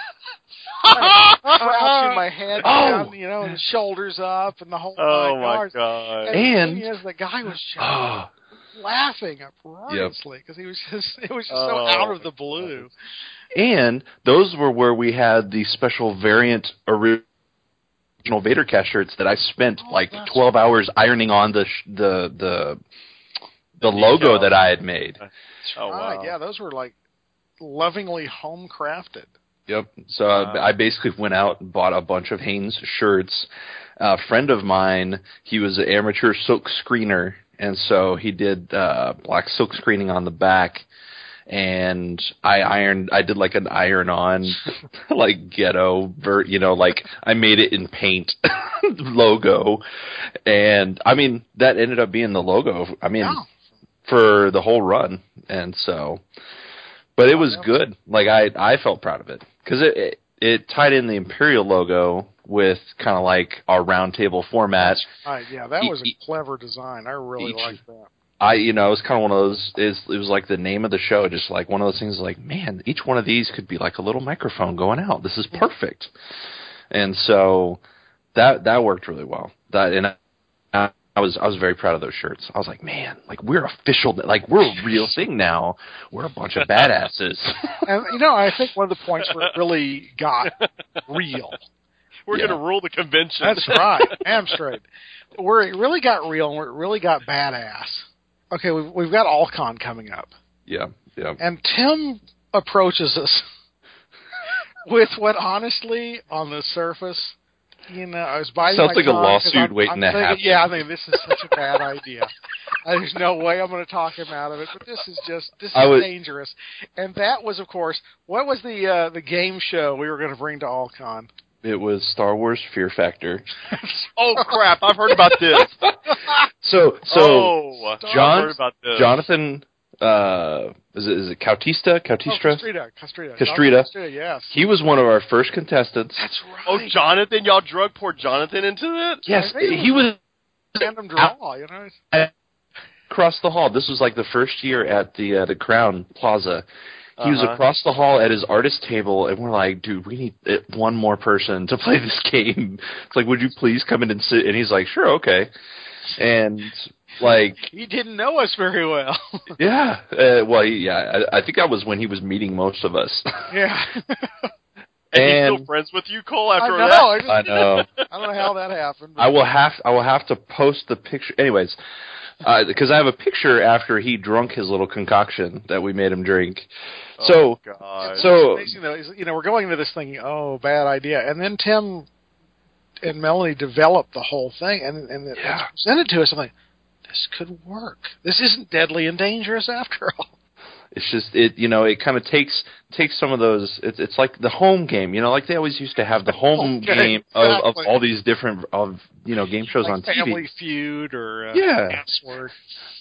Like, crouching my head Oh. down, you know, and the shoulders up, and the whole Oh nine my yards. God. And, And- the thing is, the guy was just Oh, laughing uproariously because he was just it was just so Oh, out of the blue. and those were where we had the special variant original Vadercast shirts that I spent Oh, like that's twelve right. hours ironing on the sh- the the the The logo decal. that I had made. Oh Right, wow. yeah, those were like lovingly home crafted. Yep. So Wow. I, I basically went out and bought a bunch of Hanes shirts. A friend of mine, he was an amateur silk screener, and so he did uh, black silk screening on the back. And I ironed. I did like an iron-on, like ghetto, ver- you know, like I made it in paint logo, and I mean that ended up being the logo. I mean, Yeah. for the whole run, and so. But it was good. Like I, I felt proud of it because it, it it tied in the Imperial logo with kind of like our round table format. Right, yeah, that E- was e- a clever design. I really each- liked that. I, you know, it was kind of one of those. Is it was like the name of the show, just like one of those things. Like, man, each one of these could be like a little microphone going out. This is perfect. And so that that worked really well. That and I, I was I was very proud of those shirts. I was like, man, like we're official. Like we're a real thing now. We're a bunch of badasses. And you know, I think one of the points where it really got real. We're Yeah. gonna rule the convention. That's right, damn straight. Where it really got real and where it really got badass. Okay, we've, we've got Alcon coming up, yeah, yeah. and Tim approaches us with what, honestly, on the surface, you know, I was biting Sounds my like a tongue 'cause lawsuit I'm, waiting I'm to thinking, happen. Yeah, I think this is such a bad idea. There's no way I'm going to talk him out of it, but this is just this is I would- dangerous. And that was, of course, what was the uh, the game show we were going to bring to Alcon? It was Star Wars Fear Factor. Oh crap! I've heard about this. So so oh, John- I've heard about this. Jonathan, uh, is it is it Cautista? Oh, Caustistra? Castrita, Castrita, Castrita. Castrita, yes. He was one of our first contestants. That's right. Oh, Jonathan! Y'all drug poor Jonathan into it? Yes, I think it he was Random draw, you know. across the hall. This was like the first year at the uh, the Crown Plaza. He was Uh-huh. across the hall at his artist table, and we're like, dude, we need uh, one more person to play this game. It's like, would you please come in and sit? And he's like, sure, okay. And like, He didn't know us very well. yeah, uh, well, he, yeah, I, I think that was when he was meeting most of us. Yeah. And, he's And- still friends with you, Cole, I after know. that? I, just, I know. I don't know how that happened. but- I will have I will have to post the picture. Anyways, because I have a picture after he drunk his little concoction that we made him drink. Oh, So God. so Amazing, though, is, you know, we're going into this thinking, oh, bad idea, and then Tim and Melanie developed the whole thing, and and it Yeah. was presented to us. I'm like, this could work. This isn't deadly and dangerous after all. it's just it you know it kind of takes takes some of those. It's it's like the home game. You know, like they always used to have the home Okay, game of, of exactly. all these different of you know game shows Like on T V. Family Feud or uh, Yeah. Password.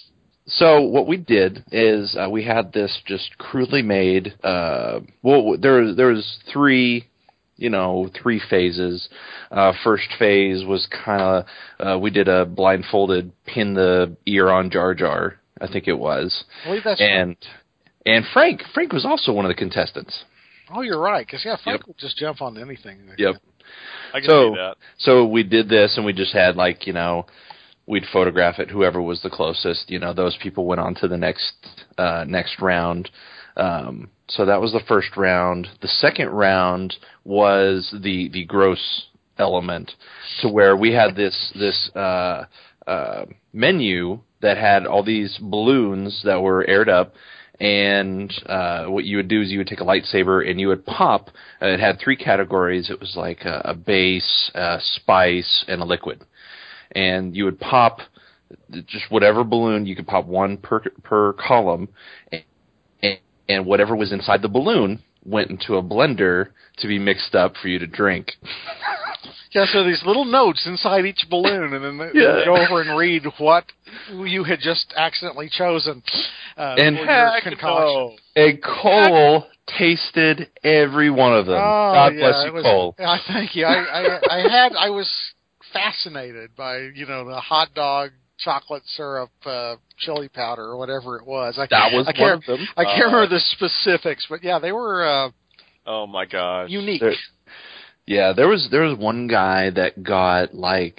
So what we did is uh, we had this just crudely made. Uh, well, there there was three, you know, three phases. Uh, first phase was kind of uh, we did a blindfolded pin the ear on Jar Jar, I think it was. I believe that's and right. and Frank Frank was also one of the contestants. Oh, you're right. Because yeah, Frank Yep. would just jump on anything. Yep. I can So see that. so we did this, and we just had like you know. We'd photograph it. Whoever was the closest, you know, those people went on to the next uh, next round. Um, so that was the first round. The second round was the the gross element, to where we had this this uh, uh, menu that had all these balloons that were aired up. And uh, what you would do is you would take a lightsaber and you would pop. Uh, it had three categories. It was like a, a base, a spice, and a liquid. And you would pop just whatever balloon. You could pop one per per column, and, and whatever was inside the balloon went into a blender to be mixed up for you to drink. Yeah, so these little notes inside each balloon, and then they Yeah. would go over and read what you had just accidentally chosen uh, And for your Heck concoction. no. And Cole tasted every one of them. Oh, God yeah, bless you, it was, Cole. Yeah, thank you. I, I, I had, I was fascinated by, you know, the hot dog, chocolate syrup, uh, chili powder, or whatever it was. I, That was I one can't, of them. I can't Uh, remember the specifics, but yeah, they were uh, Oh my gosh. unique. There- Yeah, there was there was one guy that got like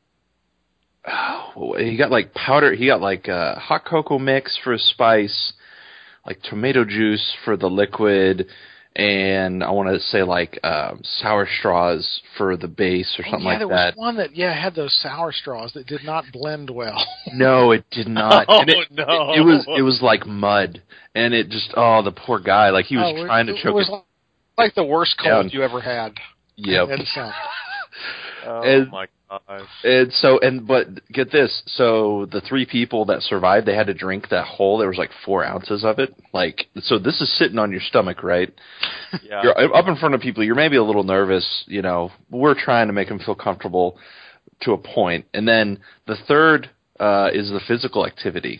oh, he got like powder. He got like uh, hot cocoa mix for a spice, like tomato juice for the liquid, and I want to say like um, sour straws for the base or Oh, something yeah, like there that. was one that yeah had those sour straws that did not blend well. No, it did not. Oh, And it, no. It, it was it was like mud, and it just oh the poor guy, like he was Oh, trying it, to it choke was it. like, like the worst cold down. you ever had. Yep. And some. Oh And- my gosh. And so, and but get this. So the three people that survived, they had to drink that whole. There was like four ounces of it. Like, so this is sitting on your stomach, right? Yeah. You're up in front of people. You're maybe a little nervous. You know, we're trying to make them feel comfortable to a point. And then the third uh, is the physical activity.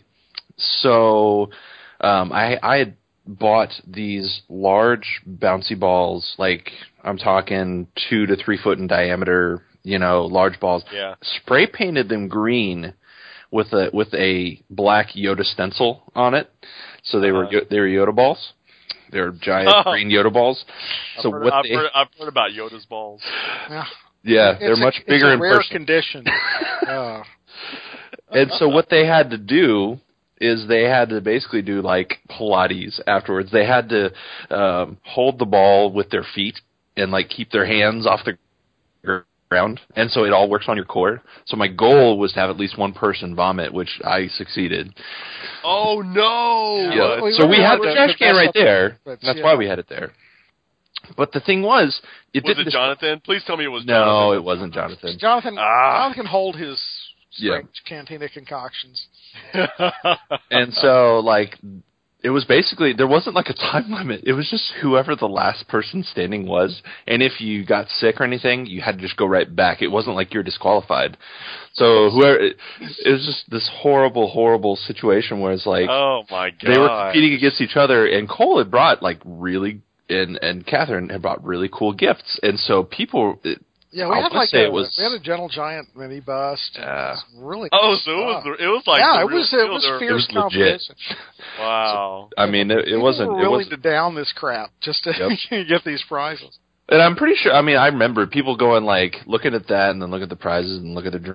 So um, I, I had bought these large bouncy balls, like I'm talking two to three foot in diameter, you know, large balls. Yeah. Spray painted them green with a with a black Yoda stencil on it. So they were Uh-huh. they were Yoda balls. They were giant Oh. green Yoda balls. I've, So heard, what I've, they heard, I've heard about Yoda's balls. Yeah, yeah, It's they're a- much it's bigger a in rare person. condition. uh, And so what they had to do is they had to basically do like Pilates afterwards. They had to um, hold the ball with their feet and like keep their hands off the ground, and so it all works on your core. So my goal was to have at least one person vomit, which I succeeded. Oh no! Yeah. Yeah. we So we really had wanted the to trash can mess right up- there. but, That's yeah. why we had it there. But the thing was, it Was didn't it dis- Jonathan? Please tell me it was No, Jonathan. it wasn't Jonathan. Jonathan, Ah. Jonathan can hold his Yeah. strange cantina concoctions. And so, like, it was basically, there wasn't like a time limit. It was just whoever the last person standing was. And if you got sick or anything, you had to just go right back. It wasn't like you're disqualified. So whoever, it, it was just this horrible, horrible situation where it's like, Oh my god! they were competing against each other, and Cole had brought like really, and, and Catherine had brought really cool gifts. And so people, it, Yeah, we I had wanna like say a, it was- we had a Gentle Giant mini bust. Yeah. It was really Oh, good so it was stuff. it was like yeah, the it real was it deal. was They were- fierce It was legit. competition. Wow. I mean, it, it People wasn't, were it willing was to down this crap just to Yep. get these prizes. And I'm pretty sure, I mean, I remember people going like, looking at that and then look at the prizes and look at the drink.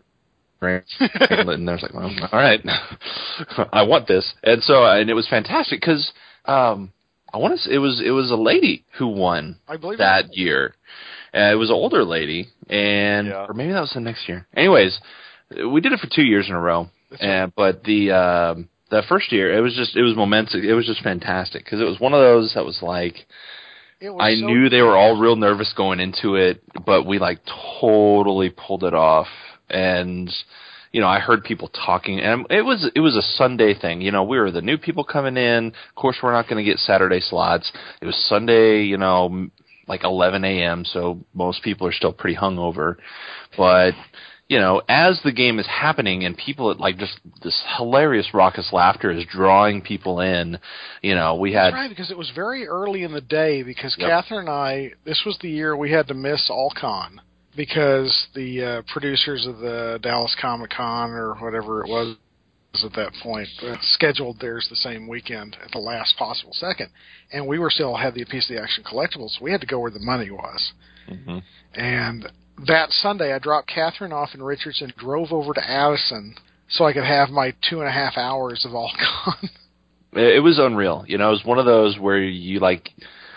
And there's like, well, all right, I want this. And so, and it was fantastic because um, I want to say it was, it was a lady who won I believe that it. year. Uh, it was an older lady, and Yeah. or maybe that was the next year. Anyways, we did it for two years in a row. That's right. Uh, but the um, the first year, it was just, it was momentous. It was just fantastic because it was one of those that was like, It was I so knew they were all real nervous going into it, but we like totally pulled it off. And you know, I heard people talking, and it was it was a Sunday thing. You know, we were the new people coming in. Of course, we're not going to get Saturday slots. It was Sunday, you know, like eleven a.m. So most people are still pretty hungover, but you know, as the game is happening and people, like, just this hilarious raucous laughter is drawing people in, you know, we had... That's right, because it was very early in the day, because Yep. Catherine and I, this was the year we had to miss AllCon, because the uh, producers of the Dallas Comic Con, or whatever it was at that point, uh, scheduled theirs the same weekend at the last possible second. And we were still had the Piece of the Action collectibles, so we had to go where the money was. Mm-hmm. And that Sunday, I dropped Catherine off in Richardson, drove over to Addison so I could have my two and a half hours of all gone. It was unreal. You know, it was one of those where you, like,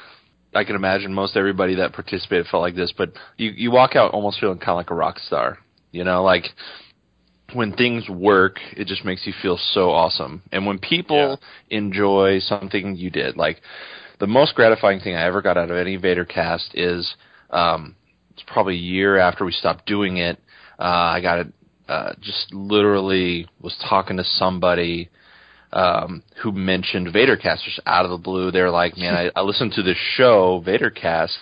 I can imagine most everybody that participated felt like this, but you, you walk out almost feeling kind of like a rock star. You know, like, when things work, it just makes you feel so awesome. And when people yeah. enjoy something you did, like, the most gratifying thing I ever got out of any VaderCast is... Um, It's probably a year after we stopped doing it. Uh, I got it. Uh, just literally was talking to somebody um, who mentioned VaderCast just out of the blue. They were like, "Man, I, I listened to this show, VaderCast.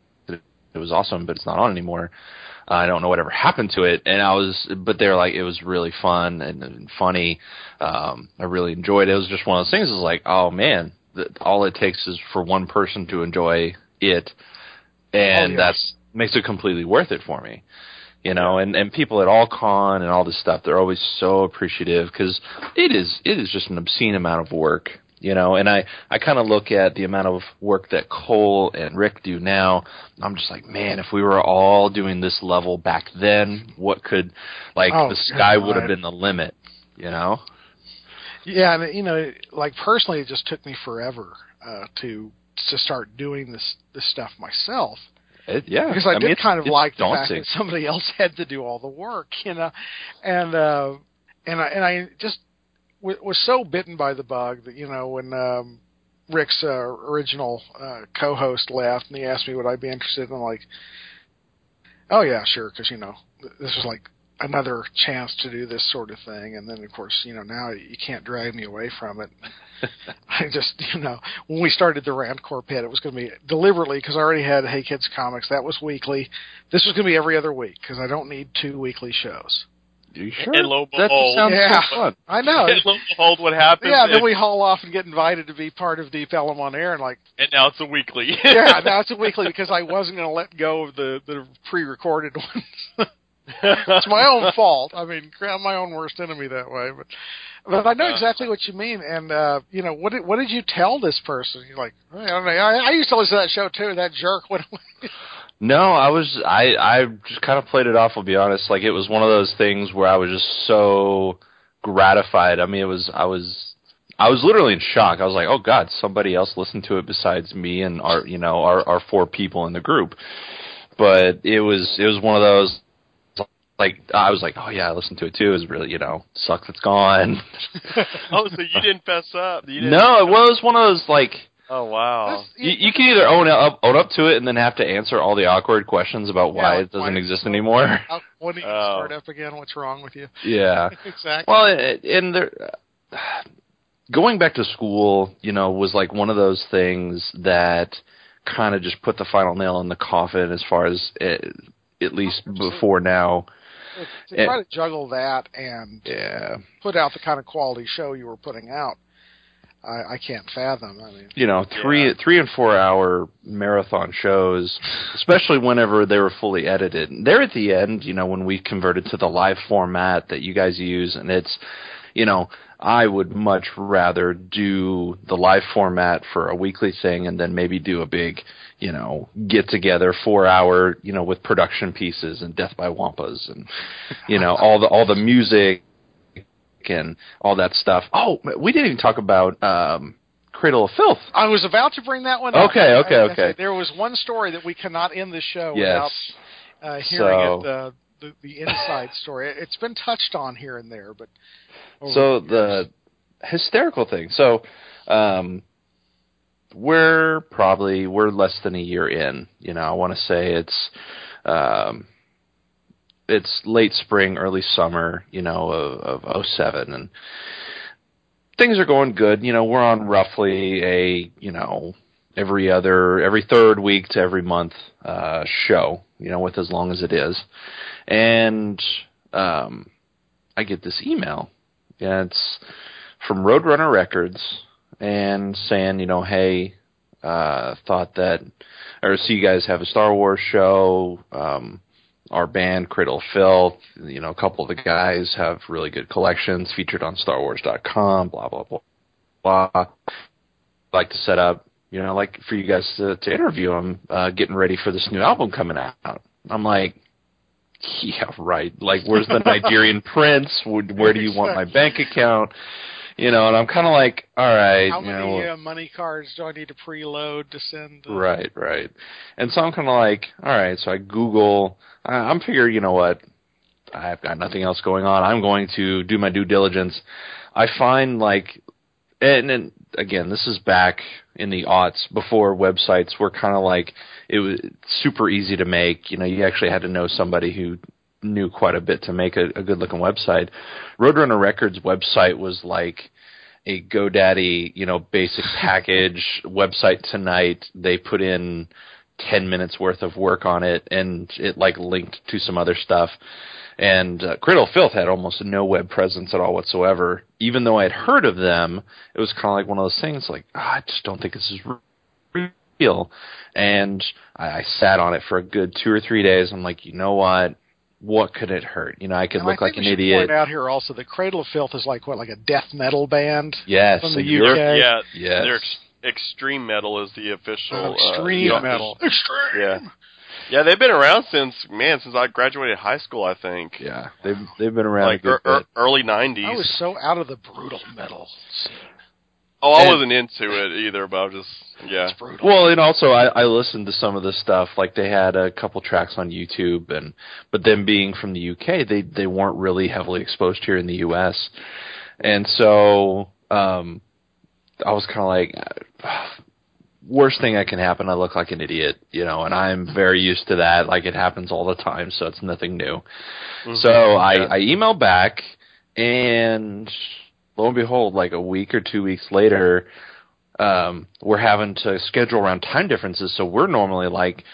It was awesome, but it's not on anymore. Uh, I don't know whatever happened to it." And I was, but they were like, "It was really fun and, and funny. Um, I really enjoyed it." It was just one of those things. It was like, "Oh man, the, all it takes is for one person to enjoy it, and oh, yeah. that's." Makes it completely worth it for me, you know, and, and people at AllCon and all this stuff, they're always so appreciative because it is, it is just an obscene amount of work, you know, and I, I kind of look at the amount of work that Cole and Rick do now. I'm just like, man, if we were all doing this level back then, what could, like, oh, the sky God. would have been the limit, you know? Yeah, and, you know, like, personally, it just took me forever uh, to to start doing this, this stuff myself. It, yeah, because I, I did mean, it's, kind of it's like the daunting. fact that somebody else had to do all the work, you know, and uh, and I and I just w- was so bitten by the bug that, you know, when um, Rick's uh, original uh, co-host left and he asked me would I be interested, and I'm like, oh yeah, sure, because, you know, this was like another chance to do this sort of thing, and then of course, you know, now you can't drag me away from it. I just, you know, when we started the Randcorp pit, it was going to be deliberately, because I already had Hey Kids Comics. That was weekly. This was going to be every other week, because I don't need two weekly shows. Are you sure? And lo and that behold, sounds yeah, so fun. I know. And lo and behold, what happens? Yeah, then if, we haul off and get invited to be part of Deep Ellum on air, and like, and now it's a weekly. yeah, now it's a weekly because I wasn't going to let go of the the pre-recorded ones. It's my own fault. I mean, I'm my own worst enemy that way, but. But I know exactly what you mean, and uh, you know, what did what did you tell this person? You're like, I don't know. I, I used to listen to that show too. That jerk. What? No, I was I I just kind of played it off. I'll be honest. Like, it was one of those things where I was just so gratified. I mean, it was I was I was literally in shock. I was like, oh God, somebody else listened to it besides me and our you know our our four people in the group. But it was it was one of those. Like, I was like, oh yeah, I listened to it too. It was really, you know, sucks it's gone. Oh, so you didn't fess up? You didn't no, it was one of those, like... Oh, wow. You, you can either own up, own up to it and then have to answer all the awkward questions about why yeah, it doesn't why exist anymore. How, when do you oh. start up again? What's wrong with you? Yeah. Exactly. Well, and there... Uh, going back to school, you know, was like one of those things that kind of just put the final nail in the coffin as far as, it, at least before now... To try to juggle that and yeah. put out the kind of quality show you were putting out, I, I can't fathom. I mean, you know, three yeah. three and four hour marathon shows, especially whenever they were fully edited. They're at the end, you know, when we converted to the live format that you guys use, and it's, you know, I would much rather do the live format for a weekly thing and then maybe do a big, you know, get together four hour, you know, with production pieces and Death by Wampas and, you know, all the all the music and all that stuff. Oh, we didn't even talk about um, Cradle of Filth. I was about to bring that one up. Okay, okay, I, I, okay. There was one story that we cannot end the show yes. without uh, hearing so, it, uh, the, the inside story. It's been touched on here and there, but. So the hysterical thing. So um, we're probably we're less than a year in. You know, I want to say it's um, it's late spring, early summer. You know, of, of oh seven, and things are going good. You know, we're on roughly a you know every other every third week to every month uh, show. You know, with as long as it is, and um, I get this email. Yeah, it's from Roadrunner Records, and saying, you know, hey, uh, thought that, or see you guys have a Star Wars show. Um, our band, Cradle of Filth, you know, a couple of the guys have really good collections featured on Star Wars dot com, blah, blah, blah, blah. I'd like to set up, you know, like for you guys to, to interview them, uh, getting ready for this new album coming out. I'm like, yeah, right. Like, where's the Nigerian prince? Where do you want my bank account? You know, and I'm kind of like, all right. How you many know, uh, money cards do I need to preload to send? Uh... Right, right. And so I'm kind of like, all right. So I Google. I, I'm figuring, you know what? I've got nothing else going on. I'm going to do my due diligence. I find like, and, and again, this is back in the aughts before websites were kind of like, it was super easy to make. You know, you actually had to know somebody who knew quite a bit to make a, a good looking website. Roadrunner Records website was like a GoDaddy, you know, basic package website tonight. They put in ten minutes worth of work on it, and it like linked to some other stuff. And uh, Cradle of Filth had almost no web presence at all whatsoever. Even though I'd heard of them, it was kind of like one of those things like, oh, I just don't think this is real. And I, I sat on it for a good two or three days. I'm like, you know what? What could it hurt? You know, I could and look I like think an we should idiot. Point out here also that Cradle of Filth is like what, like a death metal band? Yes, from the and U K. you're- Yeah, Yes. their ex- extreme metal is the official. Oh, uh, extreme yeah, metal. Extreme. Yeah, yeah, they've been around since man since I graduated high school, I think. Yeah, they've they've been around like a good er, bit. early nineties. I was so out of the brutal metal scene. Oh, I And- wasn't into it either, but I was just yeah. It's brutal. Well, and also I, I listened to some of the stuff. Like they had a couple tracks on YouTube, and but them being from the U K, they they weren't really heavily exposed here in the U S. And so um, I was kind of like, worst thing that can happen, I look like an idiot, you know. And I'm very used to that. Like it happens all the time, so it's nothing new. Mm-hmm. So I, Yeah. I emailed back, and lo and behold, like a week or two weeks later, um, we're having to schedule around time differences. So we're normally like,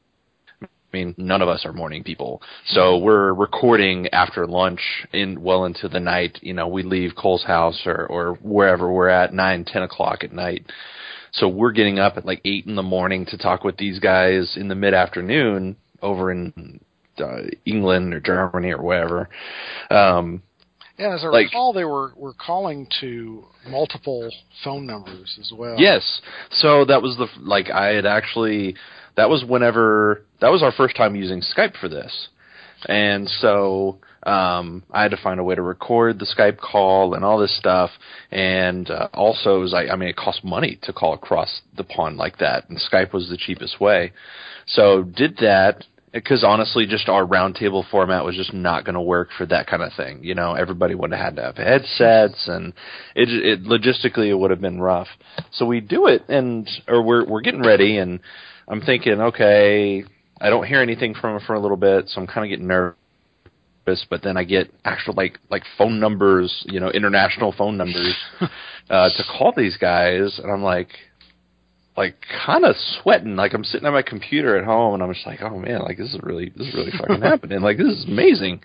I mean, none of us are morning people. So we're recording after lunch in well into the night. You know, we leave Cole's house or, or wherever we're at nine, ten o'clock at night. So we're getting up at like eight in the morning to talk with these guys in the mid afternoon over in uh, England or Germany or wherever. Um, Yeah, as I like- recall, they were, were calling to multiple phone numbers as well. Yes. So that was the, like, I had actually, that was whenever, that was our first time using Skype for this. And so um, I had to find a way to record the Skype call and all this stuff. And uh, also, it was like, I mean, it cost money to call across the pond like that. And Skype was the cheapest way. So did that. Because honestly, just our roundtable format was just not going to work for that kind of thing. You know, everybody would have had to have headsets, and it, it logistically it would have been rough. So we do it, and or we're we're getting ready, and I'm thinking, okay, I don't hear anything from her for a little bit, so I'm kind of getting nervous. But then I get actual like like phone numbers, you know, international phone numbers uh, to call these guys, and I'm like. Like kind of sweating, like I'm sitting at my computer at home, and I'm just like, oh man, like this is really, this is really fucking happening. Like this is amazing.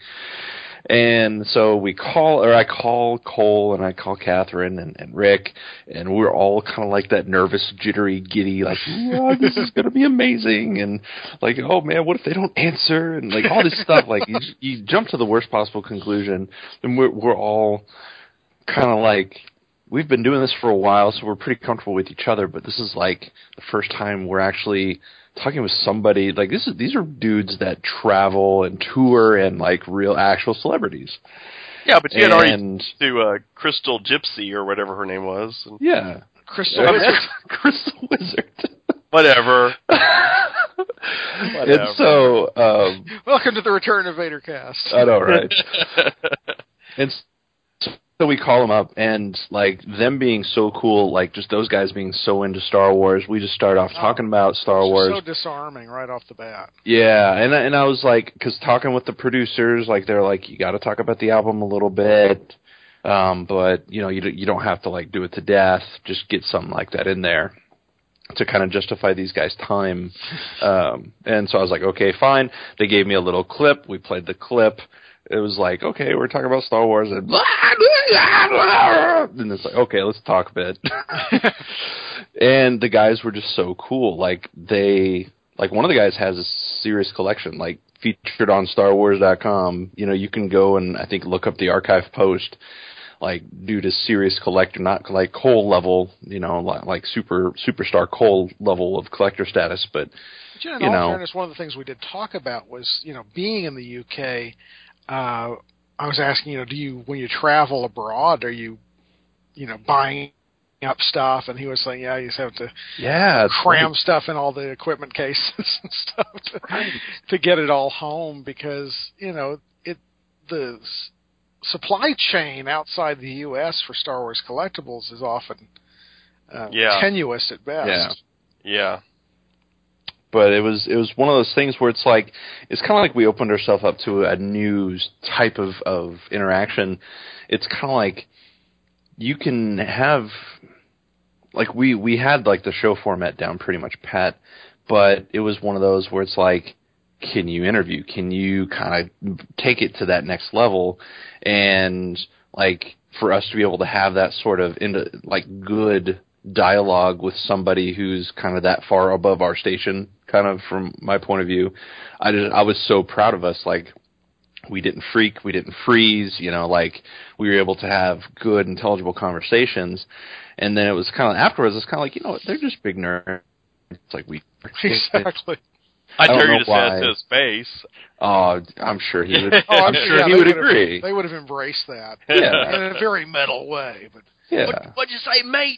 And so we call, or I call Cole, and I call Catherine and, and Rick, and we're all kind of like that nervous, jittery, giddy, like, yeah, this is gonna be amazing, and like, oh man, what if they don't answer, and like all this stuff. Like you, you jump to the worst possible conclusion, and we're we're all kind of like. We've been doing this for a while, so we're pretty comfortable with each other, but this is like the first time we're actually talking with somebody. Like this is, these are dudes that travel and tour and like real actual celebrities. Yeah, but you had And- already to uh, Crystal Gypsy or whatever her name was. And Yeah. Crystal Wizard. Crystal Wizard. whatever. And so, um, Welcome to the Return of Vader cast. I know, right? And so we call them up, and like them being so cool, like just those guys being so into Star Wars, we just start off talking about Star It's just Wars. so disarming right off the bat. Yeah, and and I was like, because talking with the producers, like they're like, you got to talk about the album a little bit, um, but you know, you you don't have to like do it to death. Just get something like that in there to kind of justify these guys' time. Um, and so I was like, okay, fine. They gave me a little clip. We played the clip. it was like, okay, we're talking about Star Wars, and, and it's like, okay, let's talk a bit. And the guys were just so cool. Like they, like one of the guys has a serious collection, like featured on Star Wars dot com. You know, you can go and I think look up the archive post. Like, due to serious collector, not like Cole level, you know, like, like super superstar Cole level of collector status, but, but you know, in you all know, fairness, one of the things we did talk about was, you know, being in the U K. Uh, I was asking, you know, do you when you travel abroad, are you, you know, buying up stuff? And he was saying, yeah, you just have to yeah, cram right. stuff in all the equipment cases and stuff to, right. to get it all home because, you know, it the supply chain outside the U S for Star Wars collectibles is often uh, yeah. tenuous at best. Yeah. Yeah. But it was it was one of those things where it's like it's kind of like we opened ourselves up to a new type of, of interaction. It's kind of like you can have like we, we had like the show format down pretty much pat, but it was one of those where it's like, can you interview? Can you kind of take it to that next level? And like for us to be able to have that sort of into like good dialogue with somebody who's kind of that far above our station, kind of from my point of view, I just I was so proud of us. Like we didn't freak, we didn't freeze, you know, like we were able to have good, intelligible conversations. And then it was kind of afterwards, it's kind of like, you know, they're just big nerds. It's like we exactly. I, I dare you to why. say it's his face. Oh, I'm sure he would. oh, I'm sure yeah, he would agree. Have, they would have embraced that. Yeah, in a very metal way. But yeah. What, what'd you say, mate?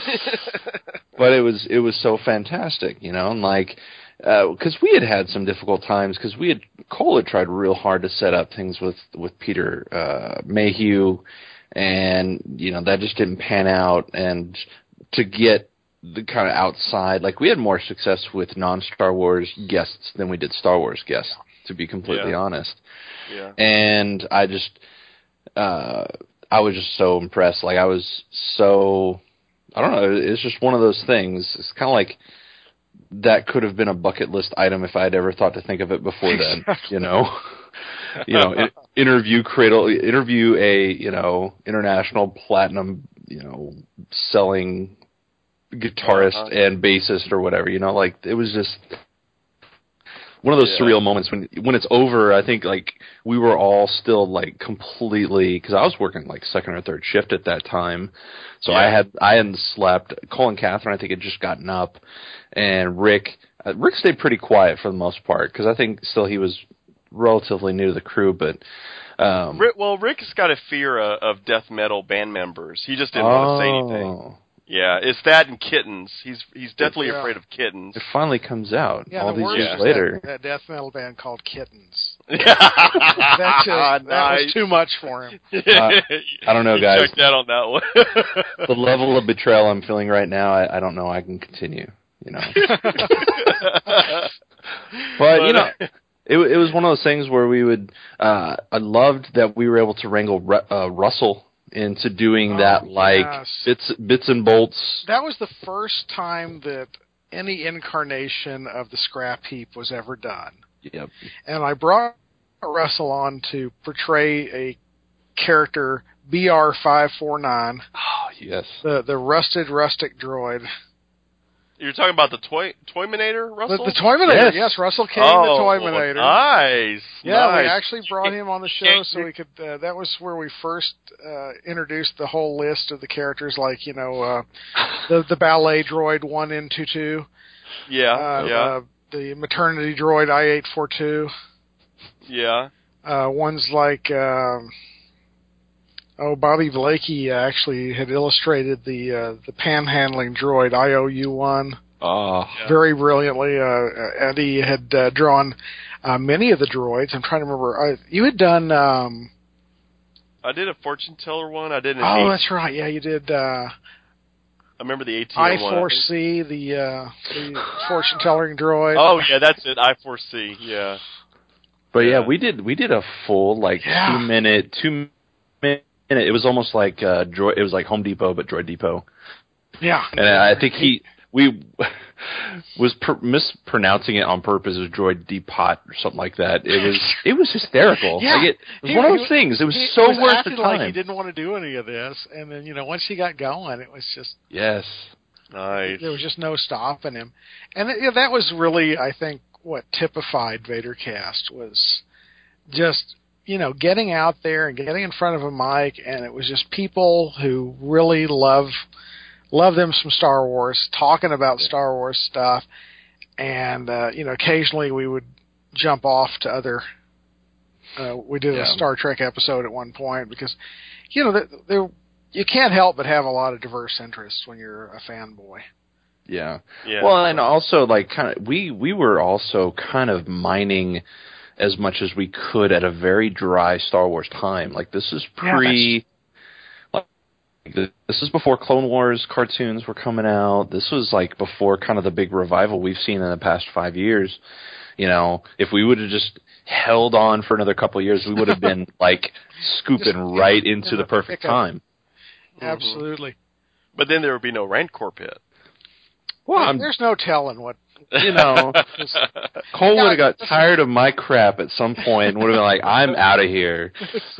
But it was it was so fantastic, you know, and like because uh, we had had some difficult times because we had Cole had tried real hard to set up things with with Peter uh, Mayhew, and you know that just didn't pan out, and to get the kind of outside, like we had more success with non-Star Wars guests than we did Star Wars guests, to be completely yeah. honest. Yeah. And I just, uh, I was just so impressed. Like I was so, I don't know, it's just one of those things. It's kind of like that could have been a bucket list item if I had ever thought to think of it before then, you know? you know, in, interview Cradle, interview a, you know, international platinum, you know, selling guitarist uh-huh. and bassist or whatever, you know, like it was just one of those yeah. surreal moments when when it's over. I think like we were all still like completely, because I was working like second or third shift at that time, so yeah. I had I hadn't slept. Cole and Catherine I think had just gotten up, and Rick uh, Rick stayed pretty quiet for the most part because I think still he was relatively new to the crew, but um, Rick, well Rick's got a fear of, of death metal band members. He just didn't oh, want to say anything. Yeah, it's that and kittens. He's he's definitely yeah. afraid of kittens. It finally comes out yeah, all the these years is later. That, that death metal band called Kittens. that, just, that nice. was too much for him. Uh, I don't know, you guys. checked that on that one. The level of betrayal I'm feeling right now, I, I don't know I can continue, you know. But, you know, it, it was one of those things where we would, uh, I loved that we were able to wrangle uh, Russell into doing oh, that, like, yes. bits bits and bolts. That was the first time that any incarnation of the Scrap Heap was ever done. Yep. And I brought Russell on to portray a character, B R five forty-nine. Oh, yes. The the rusted rustic droid. You're talking about the toy Toyminator, Russell? The, the Toyminator, yes. yes. Russell King, oh, the Toyminator. Nice. Yeah, nice. we actually brought him on the show so we could. Uh, that was where we first uh, introduced the whole list of the characters, like you know, uh, the the ballet droid one N two two. Yeah, uh, yeah. Uh, the maternity droid I eight forty-two. Yeah. Uh, ones like. Um, Oh, Bobby Blakey actually had illustrated the uh, the panhandling droid I O U one Oh. Yeah. very brilliantly. Uh, Eddie had uh, drawn uh, many of the droids. I'm trying to remember. Uh, you had done. Um, I did a fortune teller one. I did an. oh, A- that's right. Yeah, you did. Uh, I remember the A T I M one. four C, the uh, the fortune telling droid. Oh yeah, that's it. I four C. Yeah. But yeah. Yeah. we did we did a full like Yeah. two minute two minute. It was almost like uh, droid. It was like Home Depot, but Droid Depot. Yeah, And I think he we was per- mispronouncing it on purpose as Droid Depot or something like that. It was it was hysterical. Yeah. Like it, it was He- one of he- those things. It was he so was worth acting the time. like he didn't want to do any of this, and then you know once he got going, it was just Yes. Nice. there was just no stopping him, and yeah, that was really I think what typified Vadercast was just you know getting out there and getting in front of a mic, and it was just people who really love love them some Star Wars, talking about Star Wars stuff, and uh, you know occasionally we would jump off to other. Uh, we did Yeah. a Star Trek episode at one point because you know there, there you can't help but have a lot of diverse interests when you're a fanboy. Yeah. Yeah. Well, and also like kind of we we were also kind of mining as much as we could at a very dry Star Wars time. Like this is pre like, this is before Clone Wars cartoons were coming out. This was like before kind of the big revival we've seen in the past five years. You know, if we would have just held on for another couple of years, we would have been like scooping Just, right in into the the perfect thick of- time. Absolutely. But then there would be no Rancor pit. Well, I'm, There's no telling what you know, Cole would have got tired of my crap at some point and would have been like, I'm out of here.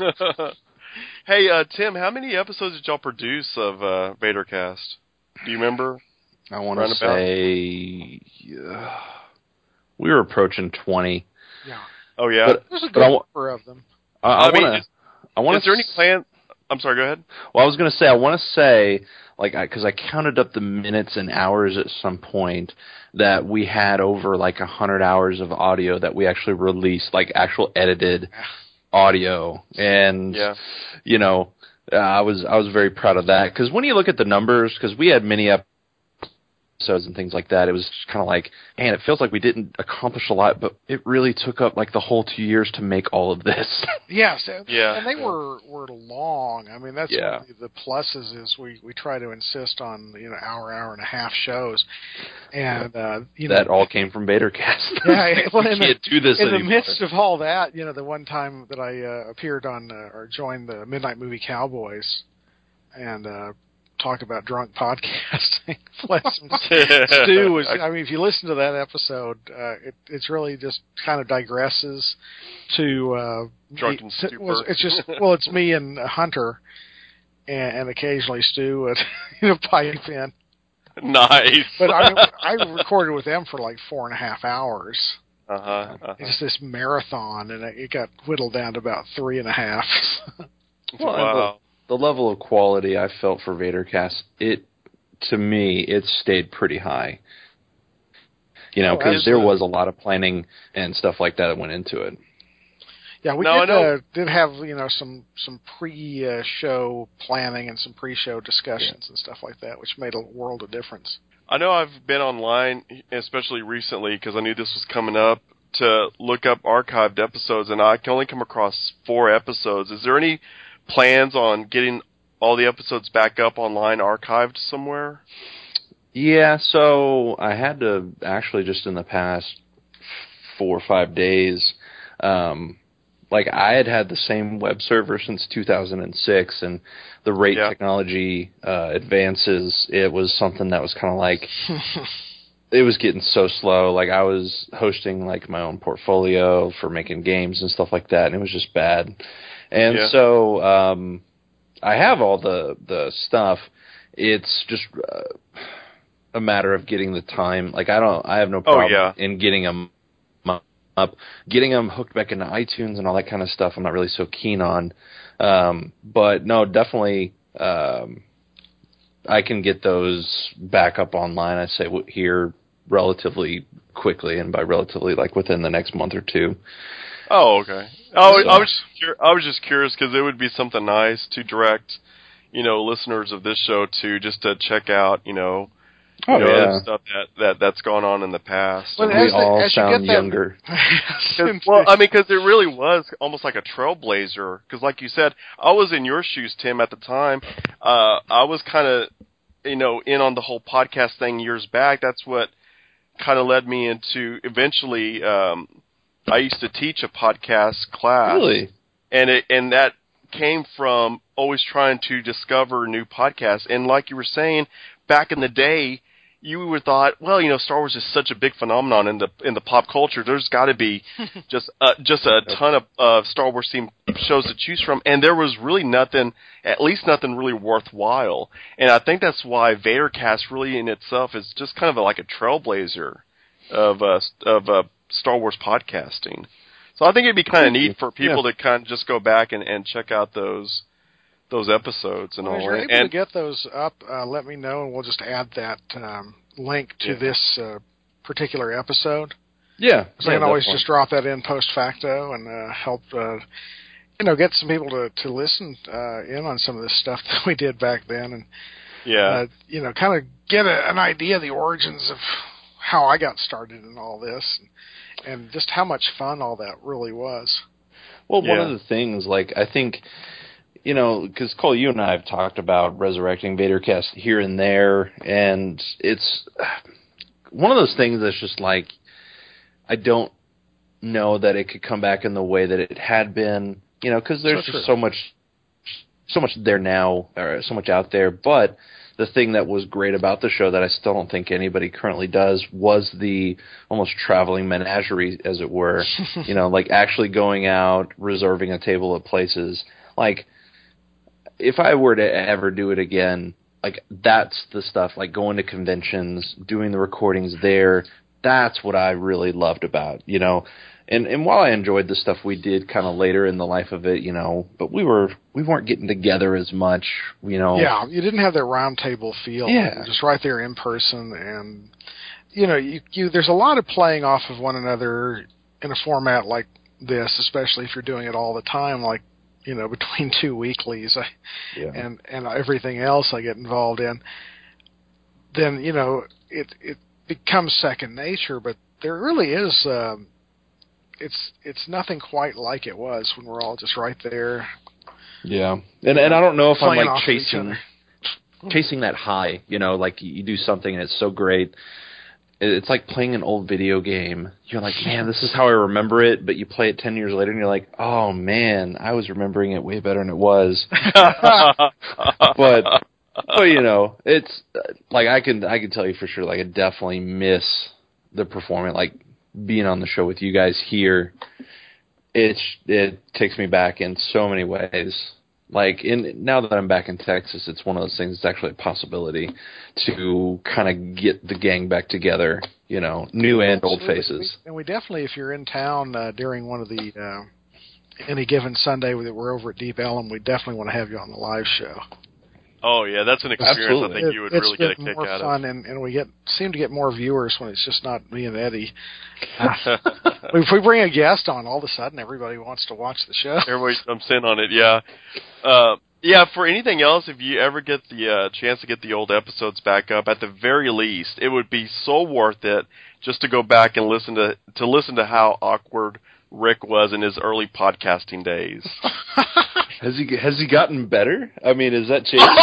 Hey, uh, Tim, how many episodes did y'all produce of uh, Vadercast? Do you remember? I want to Roundabout? say uh, we were approaching twenty. yeah. Oh, yeah. But- There's a But good I wa- number of them. I, I, I mean, want is- to. I want Is there any plan? I'm sorry, go ahead. Well, I was going to say I want to say like because I, I counted up the minutes and hours at some point that we had over like a hundred hours of audio that we actually released, like actual edited audio, and Yeah. you know, uh, I was I was very proud of that because when you look at the numbers, because we had many episodes and things like that, it was kind of like, man, it feels like we didn't accomplish a lot, but it really took up like the whole two years to make all of this. Yes, and, Yeah. and they Yeah. were were long. I mean, that's Yeah. one of the pluses is we we try to insist on you know hour hour and a half shows, and uh, you know That all came from Vadercast. Yeah, well, we in the- can't do this in the anymore. midst of all that, you know, the one time that I uh, appeared on uh, or joined the Midnight Movie Cowboys and uh, talked about drunk podcasting. Bless him. Stu was. I mean, if you listen to that episode, uh, it, it's really just kind of digresses to uh, Drunken me, to, stupor. was, it's just well, it's me and Hunter, and, and occasionally Stu would you know pipe in. Nice. But I mean, I recorded with them for like four and a half hours. Uh-huh. uh-huh. It's this marathon, and it got whittled down to about three and a half. Well, Wow. the level of quality I felt for Vadercast, it to me, it stayed pretty high. You know, Oh, because there absolutely. was a lot of planning and stuff like that that went into it. Yeah, we No, I did, know. uh, did have you know some some pre-show planning and some pre-show discussions and stuff like that, which made a world of difference. I know I've been online, especially recently, because I knew this was coming up, to look up archived episodes, and I can only come across four episodes. Is there any plans on getting all the episodes back up online, archived somewhere? Yeah, so I had to actually just in the past four or five days, um, like I had had the same web server since two thousand six, and the rate Yeah. technology uh, advances, it was something that was kind of like, it was getting so slow. Like I was hosting like my own portfolio for making games and stuff like that, and it was just bad. And Yeah. so um, I have all the the stuff. It's just uh, a matter of getting the time. Like I don't, I have no problem yeah. in getting them up, getting them hooked back into iTunes and all that kind of stuff. I'm not really so keen on, um, but no, definitely. Um, I can get those back up online. I say w- here relatively quickly, and by relatively, like within the next month or two. Oh, okay. Oh, So- I was just cur- I was just curious because it would be something nice to direct, you know, listeners of this show to just to check out, you know, you Oh know, yeah, other stuff that, that that's gone on in the past. Well, And we as the- all as you sound get that- younger. Cause, well, I mean, because it really was almost like a trailblazer. Because, like you said, I was in your shoes, Tim, at the time. Uh, I was kind of, you know, in on the whole podcast thing years back. That's what kind of led me into eventually. Um, I used to teach a podcast class, Really? and it and that came from always trying to discover new podcasts. And like you were saying, back in the day, you would thought, well, you know, Star Wars is such a big phenomenon in the in the pop culture. There's got to be just uh, just a ton of uh, Star Wars themed shows to choose from, and there was really nothing, at least nothing really worthwhile. And I think that's why Vadercast really in itself is just kind of a, like a trailblazer of uh, of uh, Star Wars podcasting. So I think it'd be kind of neat for people yeah. to kind of just go back and, and check out those those episodes and well, all. If you're able and, to get those up, uh, let me know, and we'll just add that um, link to yeah. this uh, particular episode. Yeah, so yeah, I can always definitely. just drop that in post facto and uh, help, uh, you know, get some people to to listen uh, in on some of this stuff that we did back then, and yeah, uh, you know, kind of get a, an idea of the origins of how I got started in all this, and, and just how much fun all that really was. Well, yeah. one of the things, like, I think, you know, because Cole, you and I have talked about resurrecting Vadercast here and there, and it's one of those things that's just like, I don't know that it could come back in the way that it had been, you know, because there's so just so much, so much there now, or so much out there. But the thing that was great about the show that I still don't think anybody currently does was the almost traveling menagerie, as it were. You know, like actually going out, reserving a table at places. Like, if I were to ever do it again, like that's the stuff, like going to conventions, doing the recordings there, that's what I really loved about, you know. And and while I enjoyed the stuff we did kind of later in the life of it, you know, but we were we weren't getting together as much, you know. Yeah, you didn't have that round table feel. Yeah. You're just right there in person, and you know, you, you there's a lot of playing off of one another in a format like this, especially if you're doing it all the time, like, you know, between two weeklies I, yeah. and and everything else I get involved in. Then, you know, it it becomes second nature, but there really is. Um, It's it's nothing quite like it was when we're all just right there. Yeah, and and I don't know if I'm Playing like off of each chasing other. chasing that high, you know, like you do something and it's so great. It's like playing an old video game. You're like, man, this is how I remember it, but you play it ten years later and you're like, oh man, I was remembering it way better than it was. but but you know, it's like I can I can tell you for sure, like I definitely miss the performance, like being on the show with you guys here. It's it takes me back in so many ways. Like in now that I'm back in Texas, it's one of those things. It's actually a possibility to kind of get the gang back together. You know, new and old faces. And we definitely, if you're in town uh, during one of the uh, any given Sunday that we're over at Deep Ellum, we definitely want to have you on the live show. Oh yeah, that's an experience. Absolutely. I think you would it, really get a been kick more out fun, of. and, and we get seem to get more viewers when it's just not me and Eddie. If we bring a guest on, all of a sudden everybody wants to watch the show. Everybody jumps in on it. Yeah, uh, yeah. For anything else, if you ever get the uh, chance to get the old episodes back up, at the very least, it would be so worth it just to go back and listen to to listen to how awkward Rick was in his early podcasting days. Has he has he gotten better? I mean, is that changed?